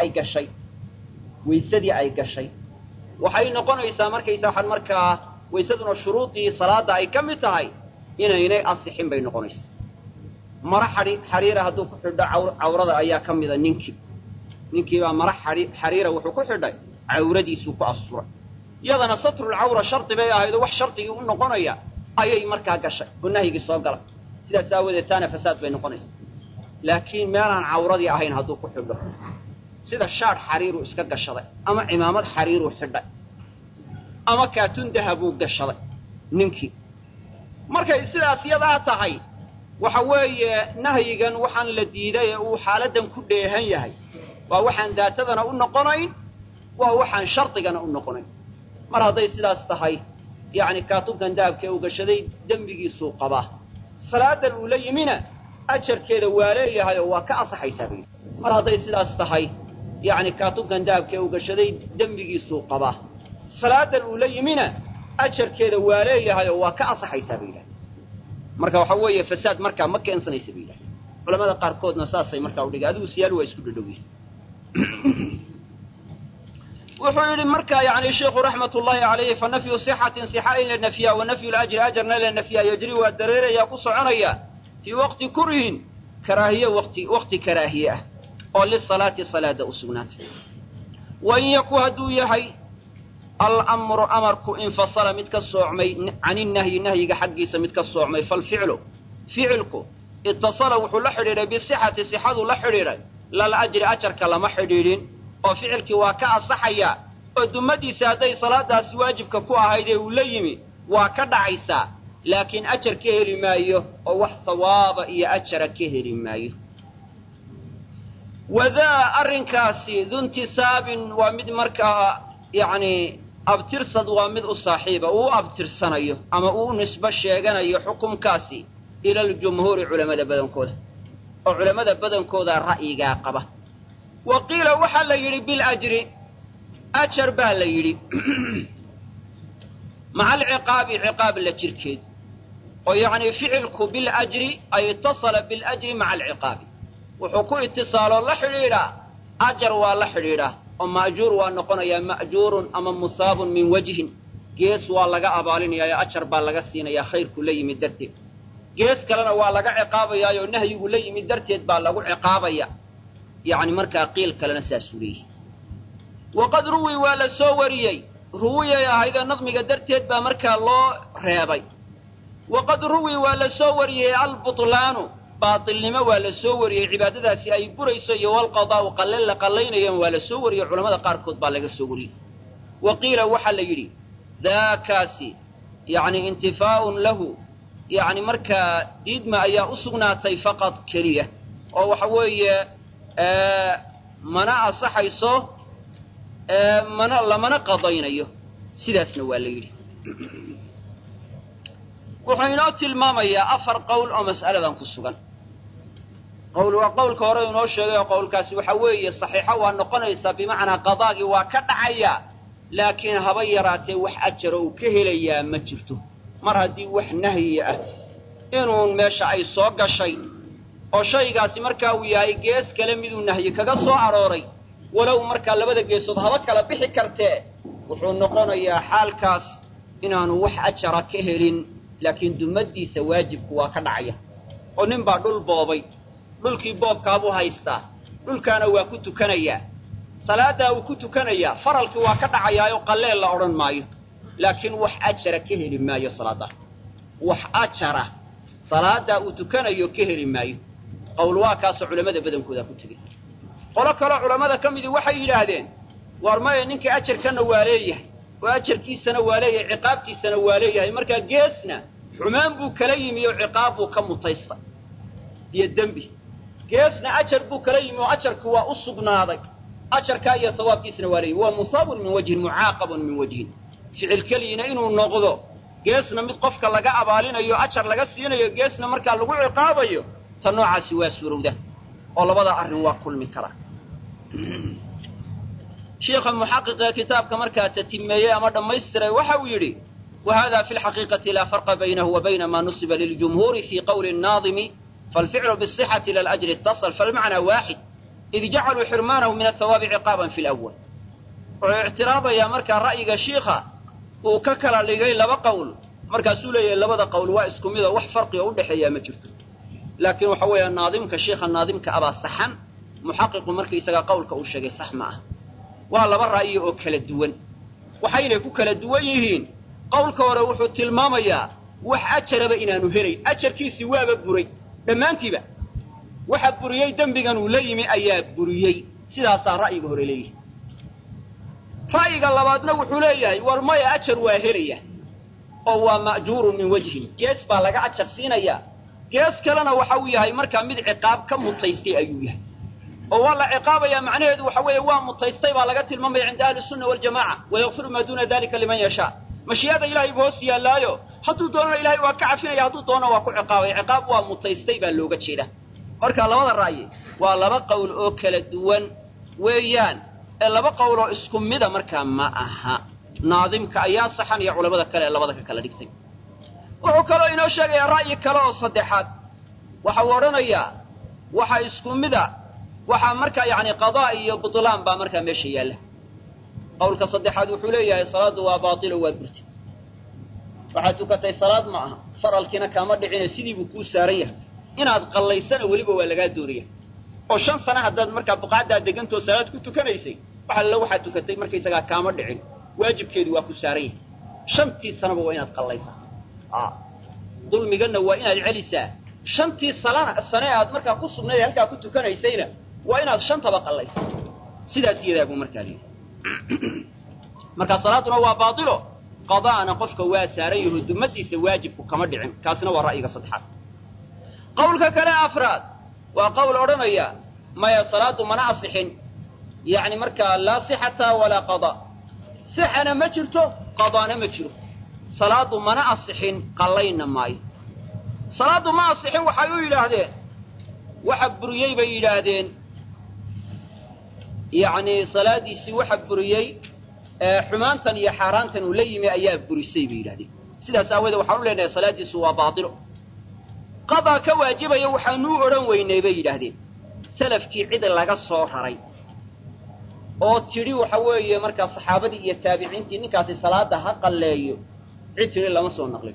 ay gashay waxay noqonaysaa markaysa waxaan markaa waysaduna shuruudii salaada ay ka mid tahay inaynay asixin bay noqonaysaa mara xariira hadduu ku xidho cawrada ayaa ka mida ninkiibaa mara xariira wuxuu ku xidhay cawradiisuu ku asturay iyadana satrulcawra shardi bay ahayd oo wax shardigii u noqonaya ayay markaa gashay oo nahyigii soo galay sidaas aawadeed taana fasaad bay noqonaysaa laakiin meelaan cawradii ahayn hadduu ku xidho sida shaadh xariiruu iska gashaday ama cimaamad xariiruu xidhay ama kaatun dahabuu gashaday ninkii markay sidaas yadaa tahay waxa weeye nahyigan waxaan la diiday ee uu xaaladdan ku dheehan yahay waa waxaan daatadana u noqonayn waa waxaan shardigana u noqonayn mar hadday sidaas tahay yacni kaatunkan dahabkee uu gashaday dembigiisuu qabaa salaadan uu la yimina ajarkeeda waa leeyahay oo waa ka asaxaysaa bay mar hadday sidaas tahay yacni kaatunkan dahabkee uu gashaday dembigiisuu qabaa salaadan uu la yimina ajarkeeda waa leeyahay oo waa ka asaxaysaa bay yidhahdeen marka waxa weeye fasaad markaa ma keensanaysa bay yidhahdeen culamada qaarkoodna saasay markaa udhigay adigu siyaal waa isku dhadhow yihin wuxuu yidhi markaa yani sheikhu raxmat ullahi calayhi fa nafyu sixatin sixa in la nafyaa wa nafyu lajri ajarna la nafyaa yajri waa dareerayaa ku soconaya fii waqti kurhin karaahiye waqti karaahiye ah oo lisalaati salaada u sugnaatay wain yaku hadduu yahay alamru amarku infasala mid ka soocmay can innahyi nahyiga xaggiisa mid ka soocmay falficlu ficilku itasala wuxuu la xidhiidhay bisixati sixaduu la xidhiidhay lal ajri ajarka lama xidhiidhin oo ficilkii waa ka asaxayaa oo dummadiisa hadday salaadaasi waajibka ku ahayd ee uu la yimi waa ka dhacaysaa laakiin ajar ka heli maayo oo wax hawaaba iyo ajara ka heli maayo wadaa arrinkaasi duntisaabin waa mid markaa yacni abtirsad waa mid u saaxiiba uu u abtirsanayo ama uu u nisbo sheeganayo xukumkaasi ila aljumhuuri culamada badankooda oo culamada badankooda ra'yigaa qaba wa qiila waxaa la yidhi biljri ajar baa la yidhi maca alciqaabi ciqaab la jirkeed oo yacnii ficilku biljri ay itasala biljri maca alciqaabi wuxuu ku itisaaloo la xidhiidhaa ajar waa la xidhiidhaa oo ma'juur waa noqonayaa ma'juurun ama musaabun min wajhin gees waa laga abaalinayaa ajar baa laga siinayaa khayrku la yimid darteed gees kalena waa laga ciqaabayaayoo nahyigu la yimid darteed baa lagu ciqaabaya yacni markaa qiil kalena saasuu leeyahy waqad ruwi waa la soo wariyey ruwiyay ahaydee nadmiga darteed baa markaa loo reebay waqad ruwi waa la soo wariyey albutlaanu baatilnimo waa la soo wariyey cibaadadaasi ay burayso iyo walqadaa'u qalleen la qallaynayaan waa la soo wariyey culamada qaarkood baa laga soo wariyey wa qiila waxaa la yidhi daakaasi yacni intifaa'un lahu yacni markaa diidma ayaa u sugnaatay faqad keliya oo waxa weeye mana asaxayso lamana qadaynayo sidaasna waa la yidhi wuxuu inoo tilmaamayaa afar qowl oo mas'aladan ku sugan qowl waa qowlka hore inoo sheegay oo qowlkaasi waxa weeye saxiixo waa noqonaysaa bimacnaa qadaagii waa ka dhacayaa laakiin haba yaraatee wax ajaro uu ka helayaa ma jirto mar haddii wax nahyi ah inuun meesha ay soo gashay oo shaygaasi markaa uu yahay gees kale miduu nahyi kaga soo arooray walow markaa labada geesood haba kala bixi kartee wuxuu noqonayaa xaalkaas inaanu wax ajara ka helin laakiin dummaddiisa waajibku waa ka dhacaya oo nin baa dhul boobay dhulkii boobkaabuu haystaa dhulkaana waa ku tukanayaa salaaddaa uu ku tukanayaa faralkii waa ka dhacayaayoo qalleen la odhan maayo laakiin wax ajara ka heli maayo salaaddaa wax ajara salaaddaa uu tukanayo ka heli maayo qowl waa kaasoo culamada badankooda ku tegey qolo kaloo culammada ka midii waxay yidhaahdeen war maya ninka ajarkana waa leeyahay oo ajarkiisana waa leeyahay ciqaabtiisana waa leeyahay markaa geesna xumaan buu kala yimi oo ciqaab buu ka mutaystay iyo dembi geesna ajar buu kala yimi oo ajarku waa u sugnaaday ajarkaa iyo sawaabkiisna waa leeyahay waa musaabun min wajhin mucaaqabun min wajhin ficil keliyina inuu noqdo geesna mid qofka laga abaalinayo ajar laga siinayo geesna markaa lagu ciqaabayo ta noocaasi waa suurowda oo labada arrin waa kulmi kara sheekha muxaqiqa kitaabka markaa tatimeeyey ama dhammaystiray waxa uu yidhi وهذا في الحقيقة لا فرق بينه وبين ما نسب للجمهور في قول الناظم فالفعل بالصحة إلى الأجر اتصل فالمعنى واحد إذ جعلوا حرمانه من الثواب عقابا في الأول واعتراضا يا مركا رأيك شيخا وككلا لغاية لبا قول مركا سولي لبدا قول وائسكم إذا وح فرق يقول حيا ما جرت لكن وحويا الناظم كالشيخ الناظم كأبا صحن محقق مركا يساق قولك أوشاقي صح معه والله برأيه أكل الدول وحين يكون كل الدول qowlka hore wuxuu tilmaamayaa wax ajaraba inaanu helay ajarkiisi waaba buray dhammaantiiba waxa buriyey dembigan uu la yimi ayaa buriyey sidaasaa ra'yiga hore leeyahay ra'yiga labaadna wuxuu leeyahay war maya ajar waa helaya oo waa ma'juurun min wajhin gees baa laga ajar siinayaa gees kalena waxa uu yahay markaa mid ciqaab ka mutaystay ayuu yahay oo waa la ciqaabayaa macnaheedu waxa weeye waa mutaystay baa laga tilmaamaya cinda ahli sunna waljamaaca wayaghfiru maa duuna dalika liman yashaa mashii'ada ilaahay buu hoos yaallaayo hadduu doonana ilaahay waa ka cafinaya hadduu doona waa ku ciqaabay ciqaab waa mutaystay baa looga jeeda marka labada ra'yi waa laba qowl oo kala duwan weeyaan ee laba qowl oo isku mida markaa ma aha naadimka ayaa saxan iyo culamada kale ee labada ka kala dhigtay wuxuu kaloo inoo sheegayaa ra'yi kale oo saddexaad waxa uu odhanayaa waxa isku mida waxaa markaa yacni qadaa iyo butlaan baa markaa meesha yaalla qowlka saddexaad wuxuu leeyahay salaaddu waa baatilo waa burti waxaad tukatay salaad ma aha faralkiina kaama dhicine sidii buu kuu saaran yahay inaad qallaysana weliba waa lagaa doonaya oo 5 sano haddaad markaa buqaaddaa degantoo salaad ku tukanaysay waxa la waxaad tukatay markaysagaa kaama dhicin waajibkeedu waa ku saaran yahay 5tii sanaba waa inaad qallaysaa dulmiganna waa inaad celisaa 5tii sane aad markaa ku sugnayd halkaa ku tukanaysayna waa inaad 5taba qallaysaa sidaas iyadaa buu markaa leeyahay marka salaaduna waa baatilo qadaana qofka waa saaran yahay dumadiisa waajibku kama dhicin kaasina waa ra'yiga saddexaad qowlka kale afraad waa qowl odhanaya maya salaadu mana asixin yani marka laa sixata walaa qada sixana ma jirto qadaana ma jiro salaadu mana asixin qallayna maayo salaadu ma asixin waxay u yidhaahdeen waxa buriyey bay yidhaahdeen يعني صلاتي سوى حبريي حمانتا يا حارانتا وليمي أياب بريسي بيلادي سيدا ساويدا وحاول لنا صلاتي سوى باطل قضى كواجب يوحنو أرن ويني بيلادي سلف كي عيد لغا الصور هري oo tiri waxa weeye marka saxaabadii iyo taabiciintii ninkaasi salaada ha qaleeyo cid tiri lama soo naqlin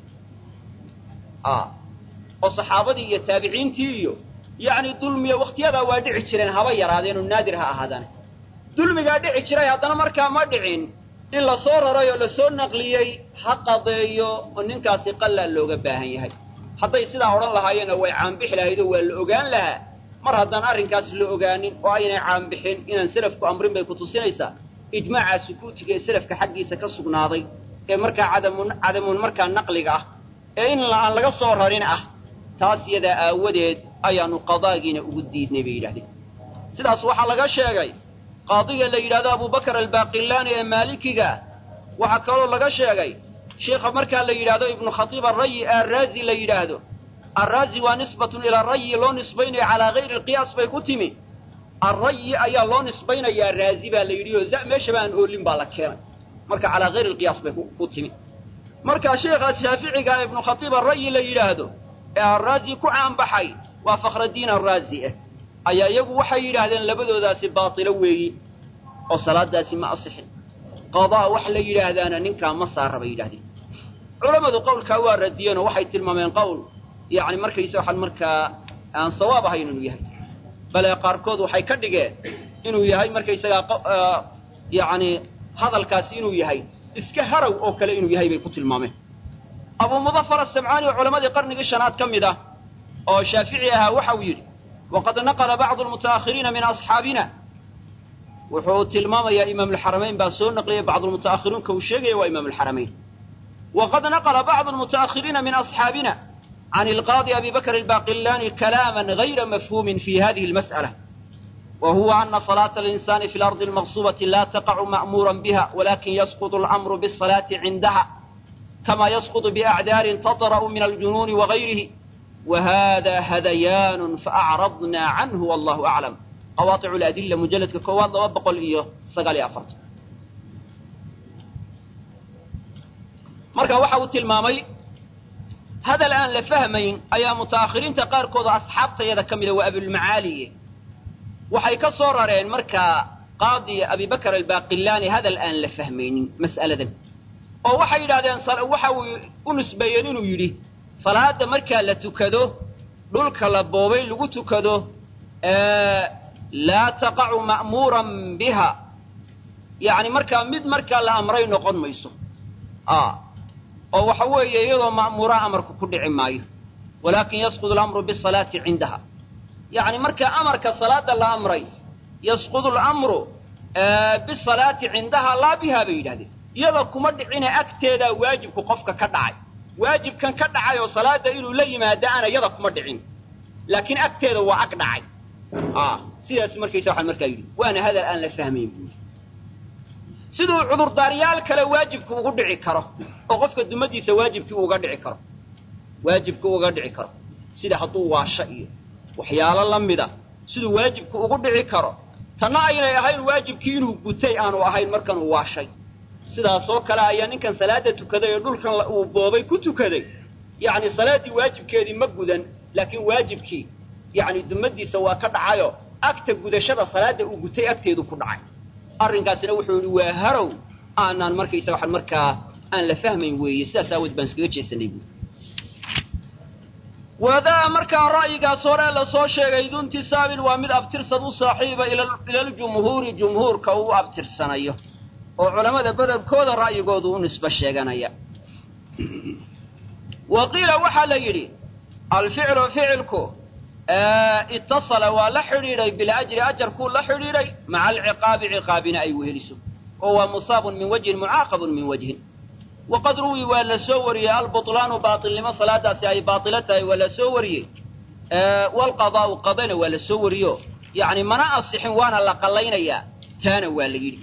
oo saxaabadii iyo taabiciintii iyo yaani dulmiya waqtiyada waa dhici jireen haba yaraadeen oo naadir ha ahaadaan dulmiga dhici jiray haddana markaa ma dhicin in la soo raray oo la soo naqliyay ha qadeeyo oo ninkaasi qallal looga baahan yahay hadday sidaa odhan lahaayeen way caanbixi lahayd oo waa la ogaan lahaa mar haddaan arrinkaas la ogaanin oo aynay caanbixin inaan salafku amrin bay ku tusinaysaa ijmaaca sukuutiga ee salafka xaggiisa ka sugnaaday ee markaa cadamun markaa naqliga ah ee in aan laga soo rarin ah taas iyada aawadeed ayaanu qadaagiina ugu diidnay bay yidhahdeen sidaas waxaa laga sheegay qaadiga la yidhahdo abubakar albaaqilaani ee maalikiga waxaa kaloo laga sheegay sheekha markaa la yidhaahdo ibnu khatiib arrayi arraazi la yidhaahdo arraazi waa nisbatun ila rayi loo nisbaynaya calaa gayri alqiyaas bay ku timi arrayi ayaa loo nisbaynayaa raazi baa la yidhi oo za meesha baan oolin baa la keenay marka calaa gayri alqiyaas bay ku timi marka sheekha shaaficiga ibnu khatiib arrayi la yidhaahdo ee arraazi ku caanbaxay waa fakhraddiin arraazi ah ayaa iyagu waxay yidhaahdeen labadoodaasi baatilo weeyi oo salaadaasi ma asixin qadaa wax la yidhaahdaana ninkaa ma saara bay yidhahdeen culammadu qowlkaa waa radiyeen oo waxay tilmaameen qowl yacni markaysa waxaan markaa aan sawaab ahayn inuu yahay bale qaarkood waxay ka dhigeen inuu yahay markaysagaa yacni hadalkaasi inuu yahay iska harow oo kale inuu yahay bay ku tilmaameen abu mudafar asamcaani oo culammadii qarnigii 5aad ka mid ah oo shaafici ahaa waxa uu yidhi وقد نقل بعض المتأخرين من أصحابنا وحوت الماما يا إمام الحرمين باسون نقل بعض المتأخرين كوشيغي وإمام الحرمين وقد نقل بعض المتأخرين من أصحابنا عن القاضي أبي بكر الباقلاني كلاما غير مفهوم في هذه المسألة وهو أن صلاة الإنسان في الأرض المغصوبة لا تقع مأمورا بها ولكن يسقط الأمر بالصلاة عندها كما يسقط بأعذار تطرأ من الجنون وغيره وهذا هذيان فأعرضنا عنه والله أعلم قواطع الأدلة مجلد كواد وبقوا الإيه سقالي أفرت مركا وحاو التلمامي هذا الآن لفهمين أي متأخرين تقار كود أصحاب تيدا كمل وأبي المعالي وحي كصوررين مركا قاضي أبي بكر الباقلاني هذا الآن لفهمين مسألة ذن وحي يدادين وحاو ونسبينين ويلي صلاة مركا لتكدو دولك لبوبي لغو تكدو لا تقع مأمورا بها يعني مركا مد مركا لأمرين نقون ميسو وحوي يضو مأمورا أمرك كل عمايه ولكن يسقط الأمر بالصلاة عندها يعني مركا أمرك صلاة الأمرين يسقط الأمر بالصلاة عندها لا بها بيدهده يضو كمدعين أكتدا واجب قفك كدعي واجب كان كدعي وصلاة إلو لي ما دعنا يضو كمدعين لكن أكتدا وعقدعي سياس مركا يسوح المركا يلي وأنا هذا الآن لفهمين sidoo cudur daaryaal kale waajibku ugu dhici karo oo qofka dumadiisa waajibkii uga dhici karo sida haduu waasha iyo waxyaalo lamida sidoo waajibku ugu dhici karo tana aynay ahayn waajibkii inuu gutay aanu ahayn markan uu waashay sidaas oo kale ayaa ninkan salaada tukaday ee dhulkan uu boobay ku tukaday yaani salaadii waajibkeedii ma gudan laakiin waajibkii yaani dumadiisa waa ka dhacayo agta gudashada salaada uu gutay agteedu ku dhacay arrinkaasina wuxuu yiri waa harow aanan markaysa waxan markaa aan la fahmayn weeye sidaas awood baan iskaga jeesanay wada markaa ra'yigaas hore la soo sheegay dunti saabil waa mid abtirsad u saaxiiba ila jumhuurka uu abtirsanayo oo culimada badankooda ra'yigoodu u nisba sheeganaya وقيل waxa la yiri الفعل فعلكو اتصل ولا حريري بالأجر أجركو لا حريري مع العقاب عقابنا أي وهلسو هو مصاب من وجه معاقب من وجه وقد روي ولا سوري البطلان باطل لما صلاة سي باطلته ولا سوري والقضاء قضينا ولا سوريو يعني منع الصحن وانا لا قلينيا تانا ولا يري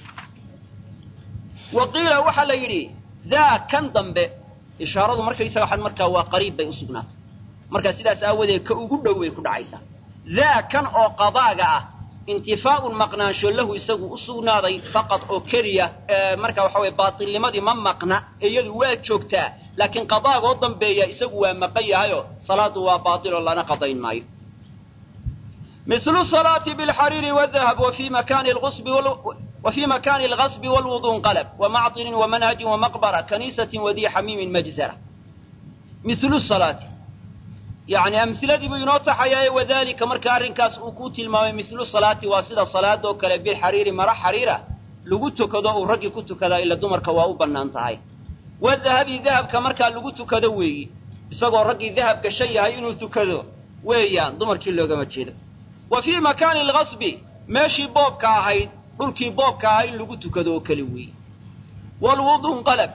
وقيل وحا لا يري ذا كان ضمبه إشارة مركيسة وحن مركا وقريب بي أسقنات marka sidaas aawadeed ka ugu dhow way ku dhacaysaa daa kan oo qadaaga ah intifaa'u maqnaansho lahu isagu u sugnaaday faqad oo kaliya marka waxa way baatilnimadii ma maqna iyadu waa joogtaa laakiin qadaaga oo dambeeya isagu waa maqayahayo salaadu waa baatil oo lana qadayn maayo مثل الصلاة بالحرير والذهب وفي مكان الغصب والوضوء انقلب ومعطن ومنهج ومقبرة كنيسة وذي حميم مجزرة مثل الصلاة يعني أمثلة بينوتا حياة وذلك مركارين كاس أكوت الماء مثل الصلاة واسدة صلاة وكلا بالحرير مرة حريرة لقوتو كذا ورقي كوتو كذا إلا دمر كواو بنانتهاي والذهب ذهب كمركا لقوتو كذا وي بسقو رقي ذهب كشيء هينو كذا ويان دمر كيلو قمت كذا وفي مكان الغصب ماشي بوب كاهين قلكي بوب كاهين لقوتو كذا وكلوي والوضوء انقلب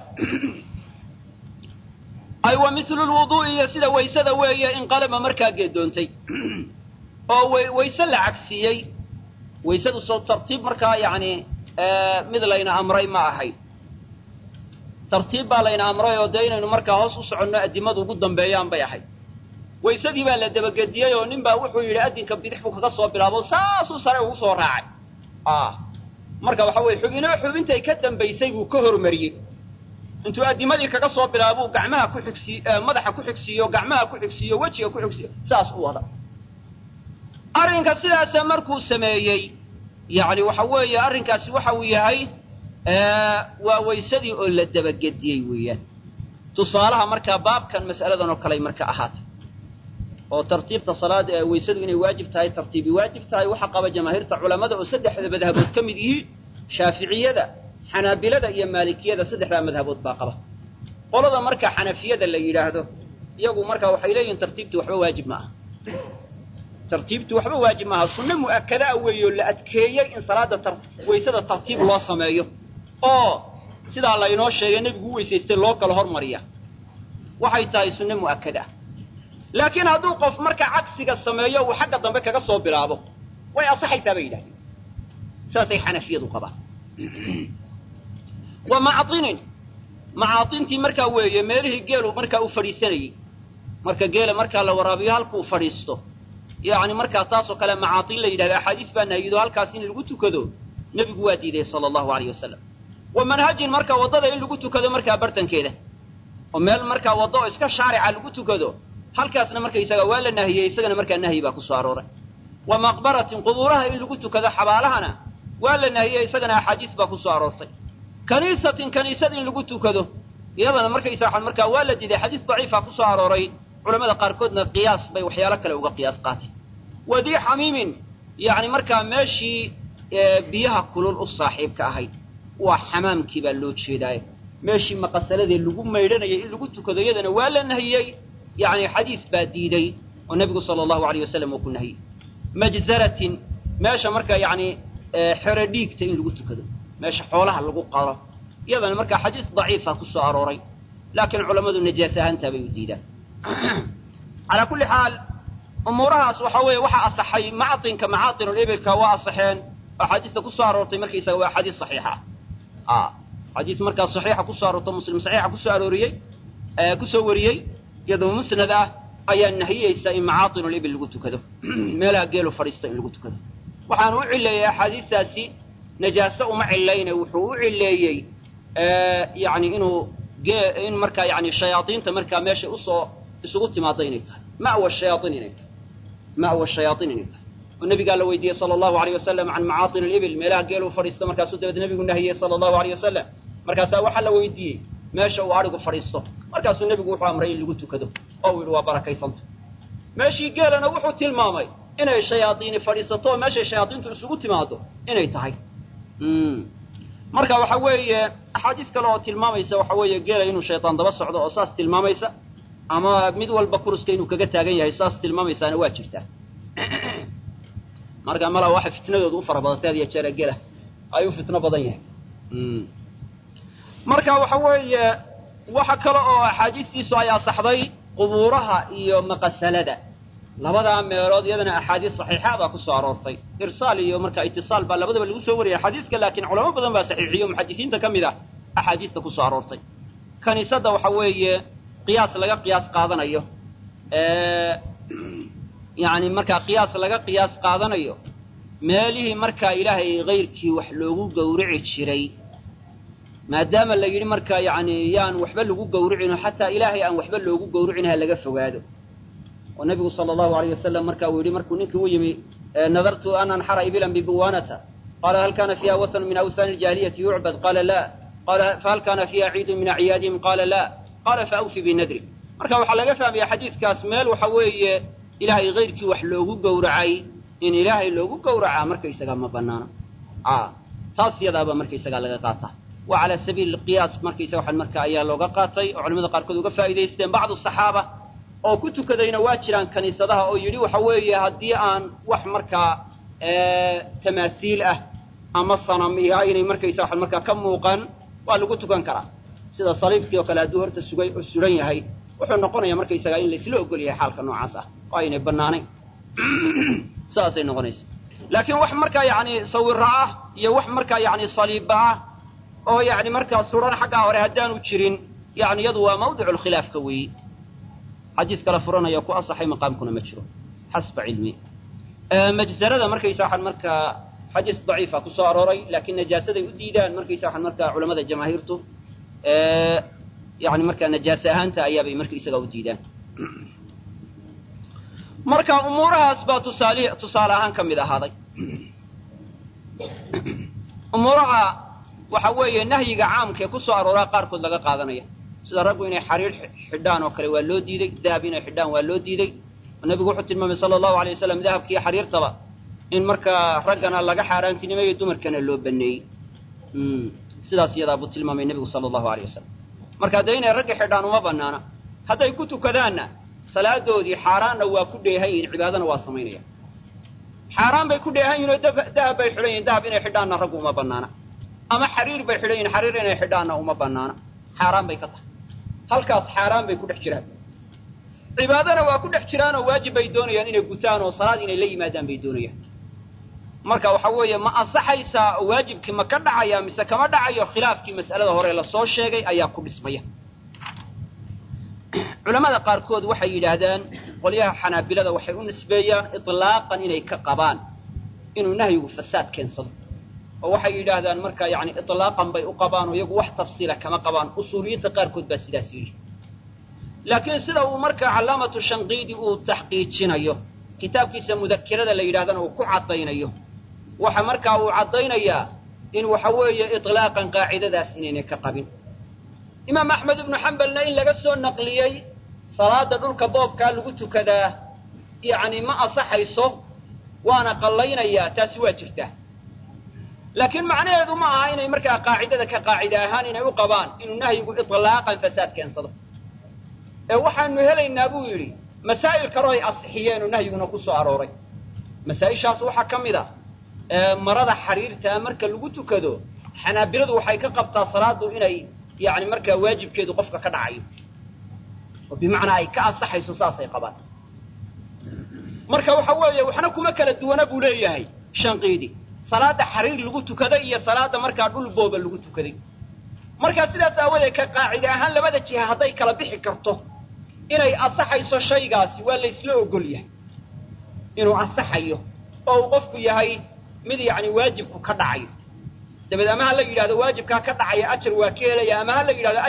أيوة مثل الوضوء يسيد ويسد وهي انقلب مركا قدونتي أو ويسل عكسيي ويسد صوت ترتيب مركا يعني مثل أين أمري معهي ترتيب على أمري ودين إنه مركا هصوص عنا الدماغ وقدام بيان بيحي ويسد يبقى لدى بقدية ونبا وحو يلأدي كبديحفو كقصوا بلابو ساسو سرعي وصو راعي مركا وحوي حبينه حبينته يكدم بيسيبو كهر مريي intuu adimadii kaga soo bilaabo gacmaha ku xigsi madaxa ku xigsiyo gacmaha ku xigsiyo wajiga ku xigsiyo saas u wada arrinka sidaas markuu sameeyay yaani waxa weeye arrinkaasi waxa uu yahay waa weysadii oo la dabagediyay weeyaan tusaalaha marka baabkan mas'aladan oo kale marka ahaatay oo tartiibta salaada ee weysadu inay waajib tahay tartiibi waajib tahay waxa qaba jamaahirta culimada oo saddexda madhabood kamid yihiin shaafiiciyada xanaabilada iyo maalikiyada saddexda madhabood baa qaba qolada marka xanafiyada la yiraahdo iyagu marka waxay leeyihiin tartiibtu waxba waajib ma aha tartiibtu waxba waajib maaha sunna mu'akkada weeyo la adkeeyay in salaada weysada tartiib loo sameeyo oo sidaa la inoo sheegay nabigu weysaystay loo kala hormariya waxay tahay sunna mu'akkada laakiin hadduu qof marka cagsiga sameeyo uu xagga dambe kaga soo bilaabo way asaxaysaa bay yidhahdeen saasay xanafiyadu qabaan wa macaatintii markaa weeye meelihii geelu markaa u fadhiisanayey marka geela markaa la waraabiyo halkuu fadhiisto yacni markaa taasoo kale macaatin la yidhahda axaadiis baa nahyido halkaas in lagu tukado nebigu waa diiday sala allahu alayh wasalam wa manhajin markaa waddada in lagu tukado markaa bartankeeda oo meel markaa waddo oo iska shaarica lagu tukado halkaasna markaysaga waa la nahiyey isagana markaa nahyi baa ku soo arooray wa maqbaratin qubuuraha in lagu tukado xabaalahana waa la nahiyey isagana axaadiis baa ku soo aroortay kaniisatin kaniisad in lagu tukado iyadana markaysaa markaa waa la diiday xadiis daciifa ku soo arooray culamada qaarkoodna qiyaas bay waxyaalo kale uga qiyaas qaatay wadii xamiimin yacni markaa meeshii biyaha kulul u saaxiibka ahayd waa xamaamkii baa loo jeedaaye meeshii maqasaladee lagu maydhanayay in lagu tukado iyadana waa la nahiyey yacni xadiis baa diiday oo nebigu sala allahu alayh wasalam uu ku nahiyey majzaratin meesha markaa yacni xero dhiigta in lagu tukado meesha xoolaha lagu qalo iyadana markaa xadiis daciifa ku soo arooray laakiin culammadu najaas ahaantaa bay u diidaan calaa kulli xaal umuurahaas waxa weeye waxaa asaxay macaatinul-ibilka waa asaxeen oo axaadiista ku soo aroortay markaysaga waa xadiis saxiixa xadiis markaa saxiixa ku soo aroorto muslim saxiixa ku soo arooriyey ku soo wariyey iyadoo musnad ah ayaa nahiyeysa in macaatinul-ibil lagu tukado meelaha geelu fadhiista in lagu tukado waxaanu u cileeyey axaadiistaasi najaaso uma cilayne wuxuu u cileeyey yani in markaa yani shayaaiinta markaa meesha isugu timaada inay tahay ma'wa shayaain inay tahay oo nabigaa la weydiiyey sala allahu alayh wasalam can macaatin alibil meelaha geelu fadhiisto markaasuu dabeed nabigu nahiyey sala allahu alayh wasalam markaasaa waxaa la weydiiyey meesha uu adhigu fadhiisto markaasuu nebigu wuxuu amray in lagu tukado oo uu yidhi waa barakaysanta meeshii geelana wuxuu tilmaamay inay shayaaiini fadhiisato oo meeshay shayaaiintu isugu timaado inay tahay marka waxa weeye axaadiis kale oo tilmaamaysa waxa weeye geela inuu shaytaan daba socdo oo saas tilmaamaysa ama mid walba kuruska inuu kaga taagan yahay saas tilmaamaysaana waa jirtaa marka malaa waxa fitnadooda u fara badatay hadiyo jeera gela ayuu fitno badan yahay marka waxa weeye waxa kale oo axaadiistiisu ay asaxday qubuuraha iyo maqasalada labadaa meelood iyadana axaadiis saxiixa baa ku soo aroortay irsaal iyo marka itisaal baa labadaba lagu soo wariyay xadiiska laakiin culamo badan baa saxiixiyo muxadisiinta ka mid ah axaadiista ku soo aroortay kaniisadda waxa weeye qiyaas laga qiyaas qaadanayo yani markaa qiyaas laga qiyaas qaadanayo meelihii markaa ilaahay kayrkii wax loogu gawrici jiray maadaama la yidhi markaa yani yaan waxba lagu gawricino xataa ilaahay aan waxba loogu gawricin ha laga fogaado oo nabigu sala allahu alayh wasalam marka uu yidhi markuu ninkii u yimi nadartu an anxara ibilan bibuwanata qala hal kana fiiha watanu min awsaani iljaahiliyati yucbad qala la qala fahal kana fiiha ciidun min acyaadihim qala la qala faawfi binadri marka waxaa laga fahmaya xadiidkaas meel waxa weeye ilaahay kayrkii wax loogu gawracay in ilaahay loogu gawracaa markaysagaa ma banaano taas yadaaba markaysagaa laga qaata wa calaa sabiili qiyaas markaysaga waxan marka ayaa looga qaatay oo culamada qaarkood uga faa'idaysteen bacdu saxaaba oo ku tukadayna waa jiraan kaniisadaha oo yidhi waxa weeye haddii aan wax markaa tamaasiil ah ama sanam iyo aynay markaysa waxan markaa ka muuqan waa lagu tukan karaa sida saliibkii oo kale hadduu horta suran yahay wuxuu noqonayaa markaysagaa in laysla ogol yahay xaalka noocaas ah oo aynay bannaanayn saasay noqonaysa laakiin wax markaa yani sawira ah iyo wax markaa yani saliiba ah oo yani markaa suran xaggaa hore haddaanu jirin yani iyadu waa mawdicu lkhilaafka weeyi xadiis kala furanaya ku asaxay maqaamkuna ma jiro xasba cilmi majzarada markaysa waxaan markaa xadiis daciifa ku soo arooray laakiin najaasaday u diidaan markaysa waxaan markaa culamada jamaahiirtu yani markaa najaase ahaanta ayaabay markaysaga u diidaan marka umuurahaas baa tusaale ahaan ka mid ahaaday umuuraha waxa weeye nahyiga caamka ee ku soo arooraa qaarkood laga qaadanaya sida raggu inay xariir xidhaan oo kale waa loo diiday dahab inay xidhaan waa loo diiday nabigu wuxuu tilmaamay sala allahu alay wasalam dahabkiiyo xariirtaba in markaa raggana laga xaaraantinimeeyo dumarkana loo baneeyey sidaas iyadaa buu tilmaamay nebigu sala allahu alay wasalam marka dee inay ragga xidhaan uma banaana hadday ku tukadaanna salaadoodii xaaraanna waa ku dheehan yihin cibaadana waa samaynaya xaaraan bay ku dheehan yihiin oo dahab bay xidhan yihiin dahab inay xidhaanna raggu uma bannaana ama xariir bay xidhan yihiin xariir inay xidhaanna uma bannaana xaaraan bay ka tahay halkaas xaaraan bay ku dhex jiraan cibaadana waa ku dhex jiraan oo waajib bay doonayaan inay gutaan oo salaad inay la yimaadaan bay doonayaan marka waxa weeye ma ansaxaysaa oo waajibkii ma ka dhacaya mise kama dhacayo khilaafkii mas'alada hore la soo sheegay ayaa ku dhismaya culamada qaarkood waxay yidhaahdaan qolyaha xanaabilada waxay u nisbeeyaan itlaaqan inay ka qabaan inuu nahyigu fasaad keensado oo waxay yidhaahdaan marka yani itlaaqan bay u qabaan oo iyagu wax tafsiila kama qabaan usuuliyinta qaarkood baa sidaas yidhi laakiin sida uu marka calaamatu shanqiidi uu taxqiijinayo kitaabkiisa mudakirada la yidhahdana uu ku caddaynayo waxa markaa uu caddaynayaa in waxa weeye itlaaqan qaacidadaas inaynay ka qabin imaam axmed ibnu xambalna in laga soo naqliyey salaada dhulka boobkaa lagu tukadaa yacni ma asaxayso waana qallaynayaa taasi waa jirtaa laakiin macnaheedu ma aha inay markaa qaacidada ka qaacida ahaan inay u qabaan inuu nahyigu itlaaqan fasaad keensado ee waxaanu helaynaa buu yidhi masaa'il kaloo ay asixiyeen oo nahyiguna ku soo arooray masaa'ishaas waxaa ka mid ah marada xariirtaa marka lagu tukado xanaabiladu waxay ka qabtaa salaadu inay yani markaa waajibkeedu qofka ka dhacayo oo bimacnaa ay ka ansaxayso saasay qabaan marka waxa weeye waxna kuma kala duwana buu leeyahay shanqiidi salaada xariir lagu tukaday iyo salaada markaa dhul booba lagu tukaday markaa sidaas aawadeed ka qaacida ahaan labada jiha hadday kala bixi karto inay ansaxayso shaygaasi waa laysla ogol yahay inuu ansaxayo oo uu qofku yahay mid yacni waajibku ka dhacayo dabeed ama ha la yidhahdo waajibkaa ka dhacaya ajar waa ka helaya ama ha la yidhahdo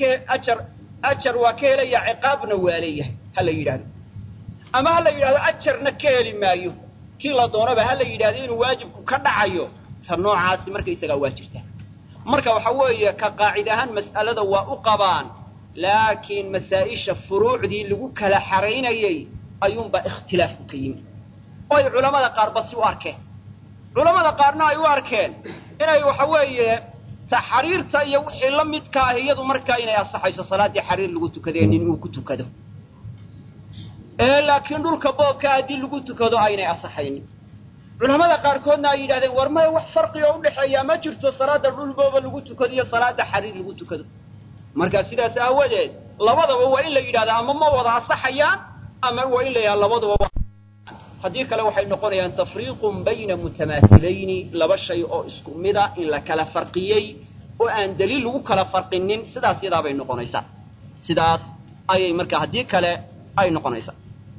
ajar waa ka helaya ciqaabna waa leeyahay ha la yidhahdo ama ha la yidhahdo ajarna ka heli maayo kii la doonaba ha la yidhahdo inuu waajibku ka dhacayo ta noocaasi markaysagaa waa jirta marka waxa weeye ka qaacid ahaan mas'alada waa u qabaan laakiin masaa'isha furuucdii lagu kala xaraynayey ayuunbaa ikhtilaafku ka yimi oo ay culamada qaarba si u arkeen culamada qaarna ay u arkeen inay waxa weeye taxriirta iyo wixii la midka ah iyadu markaa inay ansaxayso salaaddii xariir lagu tukadee nin uu ku tukado laakiin dhulka boobka haddii lagu tukado aynay ansaxaynin culamada qaarkoodna ay yidhahdeen war maya wax farqiga u dhexeeyaa ma jirto salaada dhul booba lagu tukado iyo salaada xariir lagu tukado marka sidaas aawadeed labadaba waa in la yidhahda ama ma wada ansaxayaan ama waa in la yidhahda labadaba haddii kale waxay noqonayaan tafriiqun bayna mutamaathilayni laba shay oo isku mida in la kala farqiyey oo aan daliil lagu kala farqinin sidaas yadaa bay noqonaysaa sidaas ayay marka haddii kale ay noqonaysaa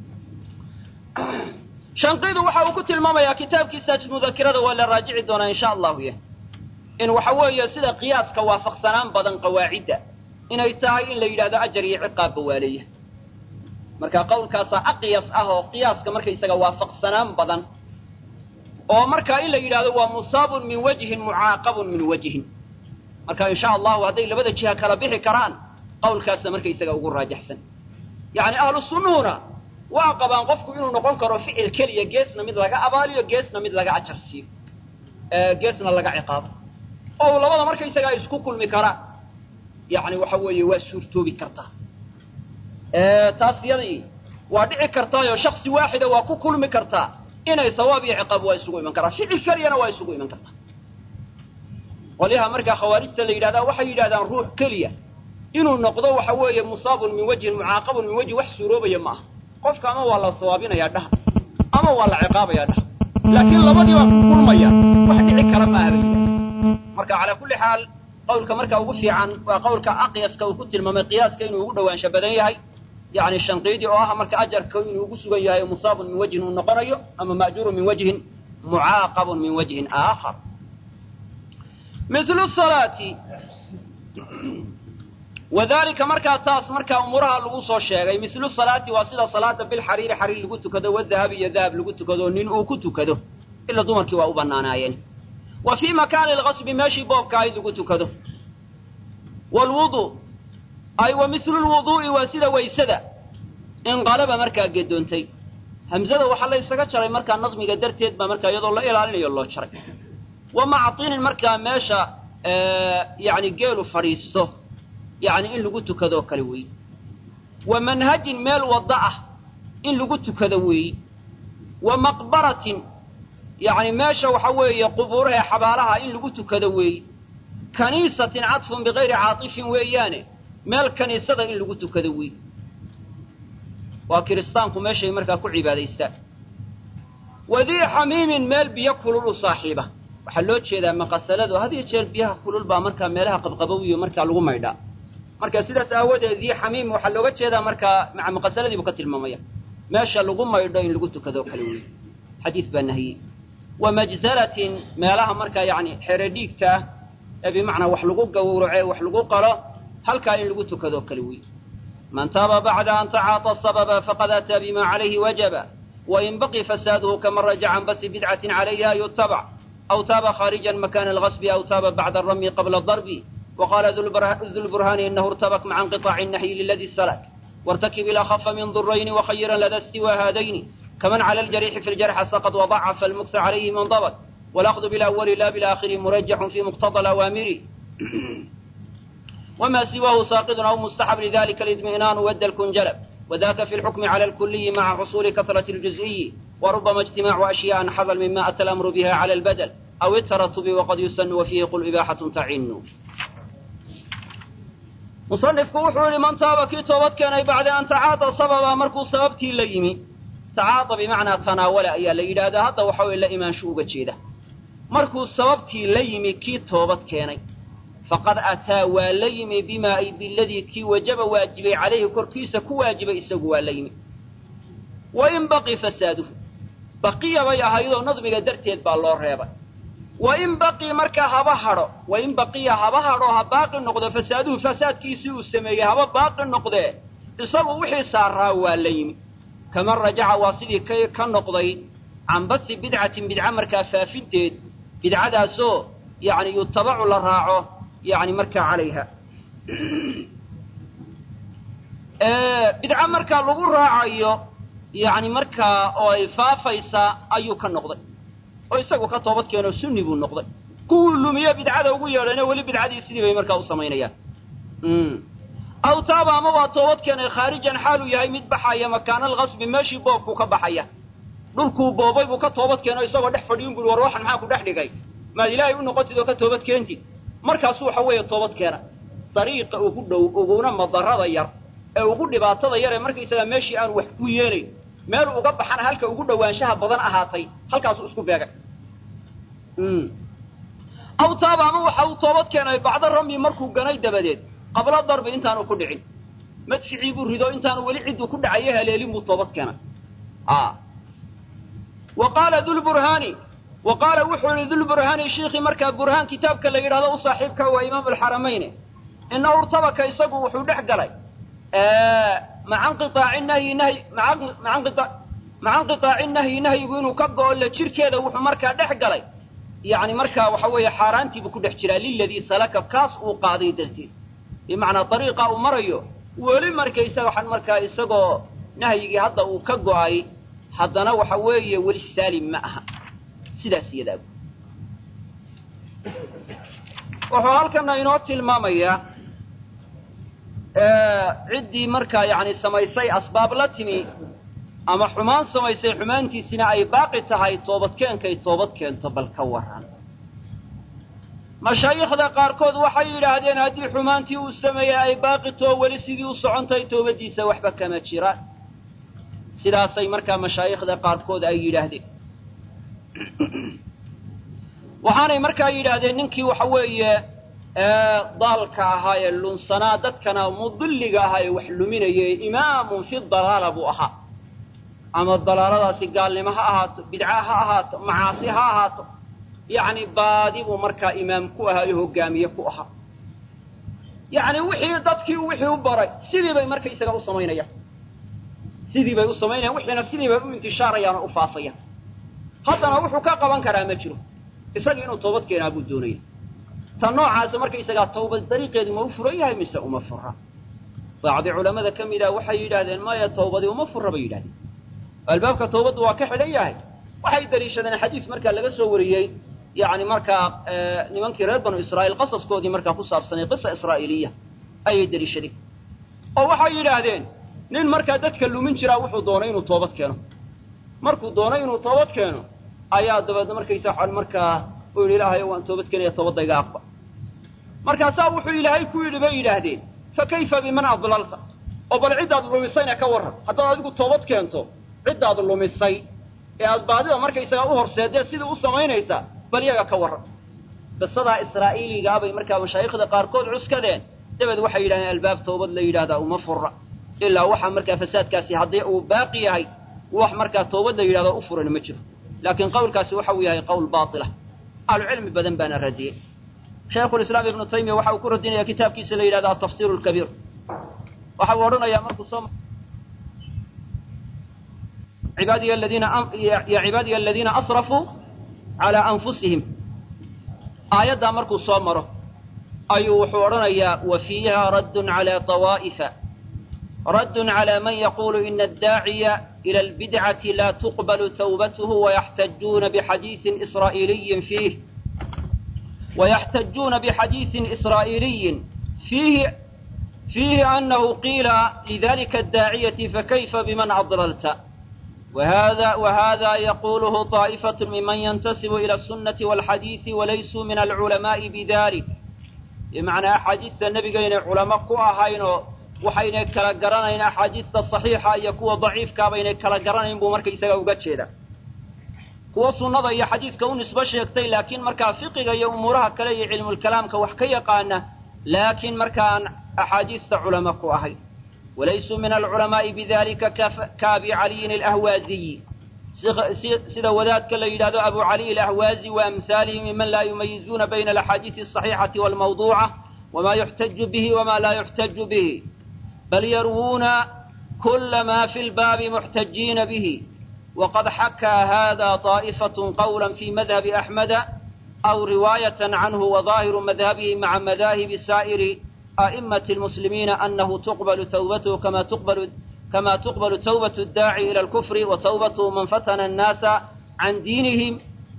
shanqiidu waxa uu ku tilmaamayaa kitaabkiisaas mudakirada waa la raajici doonaa insha allahu yah in waxa weeye sida qiyaaska waafaqsanaan badan qawaacidda inay tahay in la yidhahdo ajar iyo ciqaabba waa leeyahay marka qawlkaasaa aqyas ah oo qiyaaska markaysaga waafaqsanaan badan oo markaa in la yidhahdo waa musaabun min wajhin mucaaqabun min wajhin marka insha allahu hadday labada jiha kala bixi karaan qawlkaasa markaysaga ugu raajaxsan yacni ahlu sunnuhuna waa qabaan qofku inuu noqon karo ficil keliya geesna mid laga abaaliyo geesna mid laga ajar siiyo geesna laga ciqaabo oo labada markaysaga isku kulmi karaan yacni waxa weeye waa suurtoobi kartaa taas yadii waa dhici kartaayoo shaksi waaxida waa ku kulmi kartaa inay sawaab iyo ciqaab waa isugu iman karaan ficil keliyana waa isugu iman kartaa qolyaha markaa khawaarijta la yidhahdaa waxay yidhahdaan ruux keliya inuu noqdo waxa weeye musaabun min wajhin mucaaqabun min wajhin wax suuroobaya ma aha qofka ama waa la sawaabinayaa dhaha ama waa la ciqaabayaa dhaha laakiin labadii baa ku kulmaya wax dhici kara maaha bay yidhahda marka calaa kulli xaal qawlka marka ugu fiican waa qawlka aqyaska uu ku tilmaamay qiyaaska inuu ugu dhowaansha badan yahay يعني الشنقيدي أو مرك أجر كون وجسوا ياه مصاب من وجه النقرية أما مأجور من وجه معاقب من وجه آخر مثل الصلاة وذلك مركا تاس مركا أمورها الوصول الشيء مثل الصلاة واصلة صلاة بالحرير حرير لقلت كذا والذهب يذهب لقلت كذا نين كنت كذا إلا ضمرك وأبنانا يعني وفي مكان الغصب ماشي بوب كايد لقلت كذا والوضوء أي ومثل الوضوء واسدة ويسدة إن غالبا مركا قدونتي همزة وحلا يسكتشري مركا النظم قدرتيد ما مركا يضل الله إلى أن يالله شرك ومع طين المركا ماشا يعني قالوا فريسته يعني إن لقلت كذا كلوي ومنهج مال وضعه إن لقلت كذوي ومقبرة يعني ماشى وحوي قبورها حبالها إن لقوت كذوي كنيسة عطف بغير عاطف ويانه مال كنيسة إن لقوت كذوي وكريستانكم ماشى مركا كل عبادة يستاء وذي حميم مال بيكفل له صاحبه وحلوت شيء ذا مقصلات وهذه الشيء بيها كل مركا مالها قبقبوي ومركا لغو ميدا مركا سيدة أود ذي حميم وحلوت شيء ذا مركا مع مقصلات بكتل الممية ماشى لغو ميدا إن لقوت كذو حلوي حديث بالنهي ومجزلة مالها مركا يعني حرديكتا بمعنى وحلقو قورعي وحلقو قرا هل كان لقوت كذو كلوي من تاب بعد أن تعاطى السبب فقد أتى بما عليه وجب وإن بقي فساده كمن رجع عن بس بدعة عليها يتبع أو تاب خارجا مكان الغصب أو تاب بعد الرمي قبل الضرب وقال ذو البرهان إنه ارتبك مع انقطاع النهي للذي السلك وارتكب إلى خف من ضرين وخيرا لدى استواء هذين كمن على الجريح في الجرح سقط وضعف المكس عليه من ضبط والأخذ بالأول لا بالآخر مرجح في مقتضى الأوامر وما سواه ساقط أو مستحب لذلك الاطمئنان ود الكنجلب وذاك في الحكم على الكلي مع حصول كثرة الجزئي وربما اجتماع أشياء حظل مما أتى الأمر بها على البدل أو الترتب وقد يسن وفيه قل إباحة تعين مصنف كوحو لمن تاب كي توبت كان بعد أن تعاطى سببا مركو سببتي الليمي تعاطى بمعنى تناول أي الليل هذا وحاول إلا إيمان شوقة جيدة مركو سببتي الليمي كي توبت كان فقد أتى والليمي بما أي بالذي كي وجب واجبي عليه كركيس كو واجب إسقوا الليمي وإن بقي فساده بقي ويا هيدو نظم قدرتيد بالله ريبا وإن بقي مركا هبهرو وإن بقي هبهرو هباقي النقطة فساده فساد كيسو السمية هبا باقي النقطة إصابه وحي سارها والليمي كمن رجع واصلي كي كالنقضي عن بث بدعة مركا فافنتيد بدعة داسو يعني يتبع للراعه يعني مركا عليها بدعة مركا لغو راعيه يعني مركا او فافيسا ايو كالنقضي ويساقو كتوبت كانوا سني بو النقضي كل مية بدعة وقو يولينا ولي بدعة سيدي بي مركا وصمينيا أو تابع ما توبت كان خارجا حاله يهي مدبحايا مكان الغصب ماشي بوبكو كبحايا dhulku boobay buu ka toobad keenay isagoo dhex fadhiyo gul war waxan maxaa ku dhex dhigay ma ilaahay u noqotid oo ka toobad keenti markaas waxa weeye toobad keena dariiqa ugu dhow uguna madarrada yar ee ugu dhibaatada yar ee markii isaga meeshii aan wax ku yeelay meel uga baxan halka ugu dhawaanshaha badan ahaatay halkaas isku beegay aw taaba ma waxa uu toobad keenay bacda rami markuu ganay dabadeed qabla darbi intaanu ku dhicin madficii buu rido intaanu wali cid ku dhacay haleelin buu toobad keenay وقال وحول ذو البرهان الشيخ مركب برهان كتابك اللي يراه صاحبك وإمام الحرمين إنه ارتبك يسقو وحول دحقلي مع انقطاع النهي نهي يقولوا كبقوا إلا تشركي هذا وحو مركب دحقلي يعني مركب وحوية حارانتي بكل احترالي الذي سلك كاس وقاضي دلتي بمعنى طريقة ومريو ولي مركب يسقو مركب يسقو نهي هذا وكبقوا haddana waxa weeye weli saalim ma aha sidaas iyada wuxuu halkan inoo tilmaamayaa ciddii markaa yani samaysay asbaab la timi ama xumaan samaysay xumaantiisina ay baaqi tahay toobadkeenkay toobad keento bal ka waran mashaayikhda qaarkood waxay yidhaahdeen haddii xumaantii uu sameeyey ay baaqi too weli sidii u socontay toobadiisa waxba kama jiraan sidaasay markaa mashaayikhda qaarkood ay yidhaahdeen waxaanay markaa yidhaahdeen ninkii waxa weeye daalka ahaa ee lunsanaa dadkana mudilliga ahaa ee wax luminayay imaamun fi dalaala buu ahaa ama dalaaladaasi gaalnimo ha ahaato bidca ha ahaato macaasi ha ahaato yacni baadi buu markaa imaam ku ahaa iyo hogaamiye ku ahaa yacni wixii u baray sidii bay marka isaga u samaynayaan sidii bay u samaynayaan wixiina sidii bay u intishaarayaan oo u faafayaan haddana wuxuu ka qaban karaa ma jiro isaga inuu toobad keenaa buu doonaya tan noocaas marka isaga toobad dariiqeedu ma u furan yahay mise uma fura bacdi culimada ka mid ah waxay yidhaahdeen maya toobadii uma fura bay yidhahdeen albaabka toobadu waa ka xidhan yahay waxay daliishadeen xadiis markaa laga soo wariyey yani markaa nimankii reer banu israa'iil qasaskoodii markaa ku saabsanay qisa israa'iiliya ayay daliishadeen oo waxay yidhaahdeen nin markaa dadka lumin jiraa wuxuu doonay inuu toobad keeno markuu doonay inuu toobad keeno ayaa dabeedna markaysa waxaan markaa u yidhi ilaahay waan toobad keenaya toobadayga aqbal markaasaa wuxuu ilaahay ku yidhi bay yidhaahdeen fa kayfa biman adlalta oo bal ciddaad lumisayna ka warran haddaad adigu toobad keento ciddaad lumisay ee aad baadida markaysaga u horseedee sidii u samaynaysaa bal iyaga ka warran qisadaa israa'iiligaa bay markaa mashaayikhda qaarkood cuskadeen dabeed waxay yidhahdeen albaab toobad la yidhahdaa uma furra ilaa waxaa markaa fasaadkaasi haddii uu baaqi yahay wax markaa toobad la yidhahdo u furan ma jiro laakiin qawlkaasi waxa uu yahay qowl baatila ahlucilmi badan baana radiyey shaykhulislaam ibnu taymiya waxa uu ku radinaya kitaabkiisa la yidhahdo atafsiir alkabiir waxa uu odhanayaa markuu soo cibaadiya aladiina asrafuu calaa anfusihim aayaddaa markuu soo maro ayuu wuxuu odhanayaa wa fiiha raddun calaa طawaa'ifa raddun calaa man yaquulu ina addaaciya ila albidcati laa tuqbalu tawbatuhu wayaxtajuuna bixadiisin israa'iiliyin fiihi annahu qiila lidalika addaaciyati fakayfa biman adlalta وهذا يقوله طائفة ممن ينتسب إلى السنة والحديث وليسوا من العلماء بذلك بمعنى أحاديث النبي قين علماء كوهاينو وحين كلا قرانين أحاديث الصحيحة يكون ضعيف كابين كلا قرانين بمركز يساقوا قتشيدا هو سنة يا حديث كون نسبة شيكتي لكن مركا فقه يا أمورها كلي علم الكلام كوحكي قانا لكن مركان أحاديث علماء كوهاين وليسوا من العلماء بذلك كأبي علي الأهوازي سيدا وذات كلا يداد أبو علي الأهوازي وأمثاله ممن لا يميزون بين الأحاديث الصحيحة والموضوعة وما يحتج به وما لا يحتج به بل يروون كل ما في الباب محتجين به وقد حكى هذا طائفة قولا في مذهب أحمد أو رواية عنه وظاهر مذهبه مع مذاهب سائر أئمة المسلمين أنه تقبل توبته كما تقبل توبة الداعي إلى الكفر وتوبة من فتن الناس عن دينهم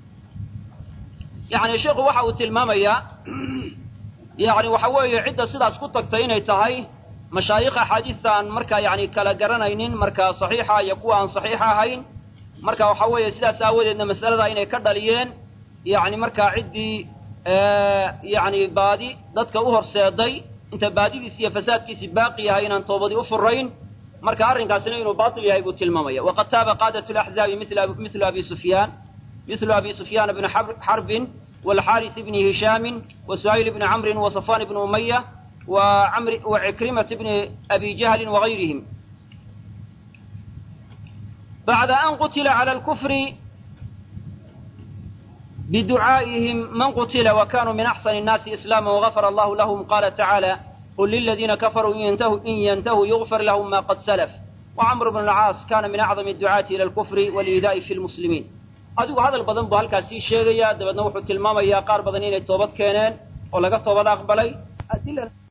يعني شيخ وحاو تلمامية يعني وحاوي عدة سلاس كتك تيني تهي مشايخ حديثا مركا يعني كلا قرنين مركا صحيحة يكون صحيحة هين مركا وحاوي سلاس أول إن مسألة إني كدليين يعني مركا عدي يعني بادي ضدك أهر سيدي inta baadidiisiiyo fasaadkiisi baaqi yahay inaan toobadii u furayn marka arrinkaasina inuu baatil yahay buu tilmaamaya waqad taaba qaadatu alaxzaabi mithlu abi sufyaan bni xarbin والحارث بن هشام وسهيل بن عمرو وصفوان بن أمية وعكرمة بن أبي جهل وغيرهم بعد أن قتل على الكفر بدعائهم من قتل وكانوا من أحسن الناس إسلاما وغفر الله لهم قال تعالى قل للذين كفروا إن ينتهوا يغفر لهم ما قد سلف وعمرو بن العاص كان من أعظم الدعاة إلى الكفر والإيذاء في المسلمين هذا البدن بهالكاسي شيغيا دبدنا وحو تلماميا قار بدنين التوبة كينين ولغا توبة أقبلي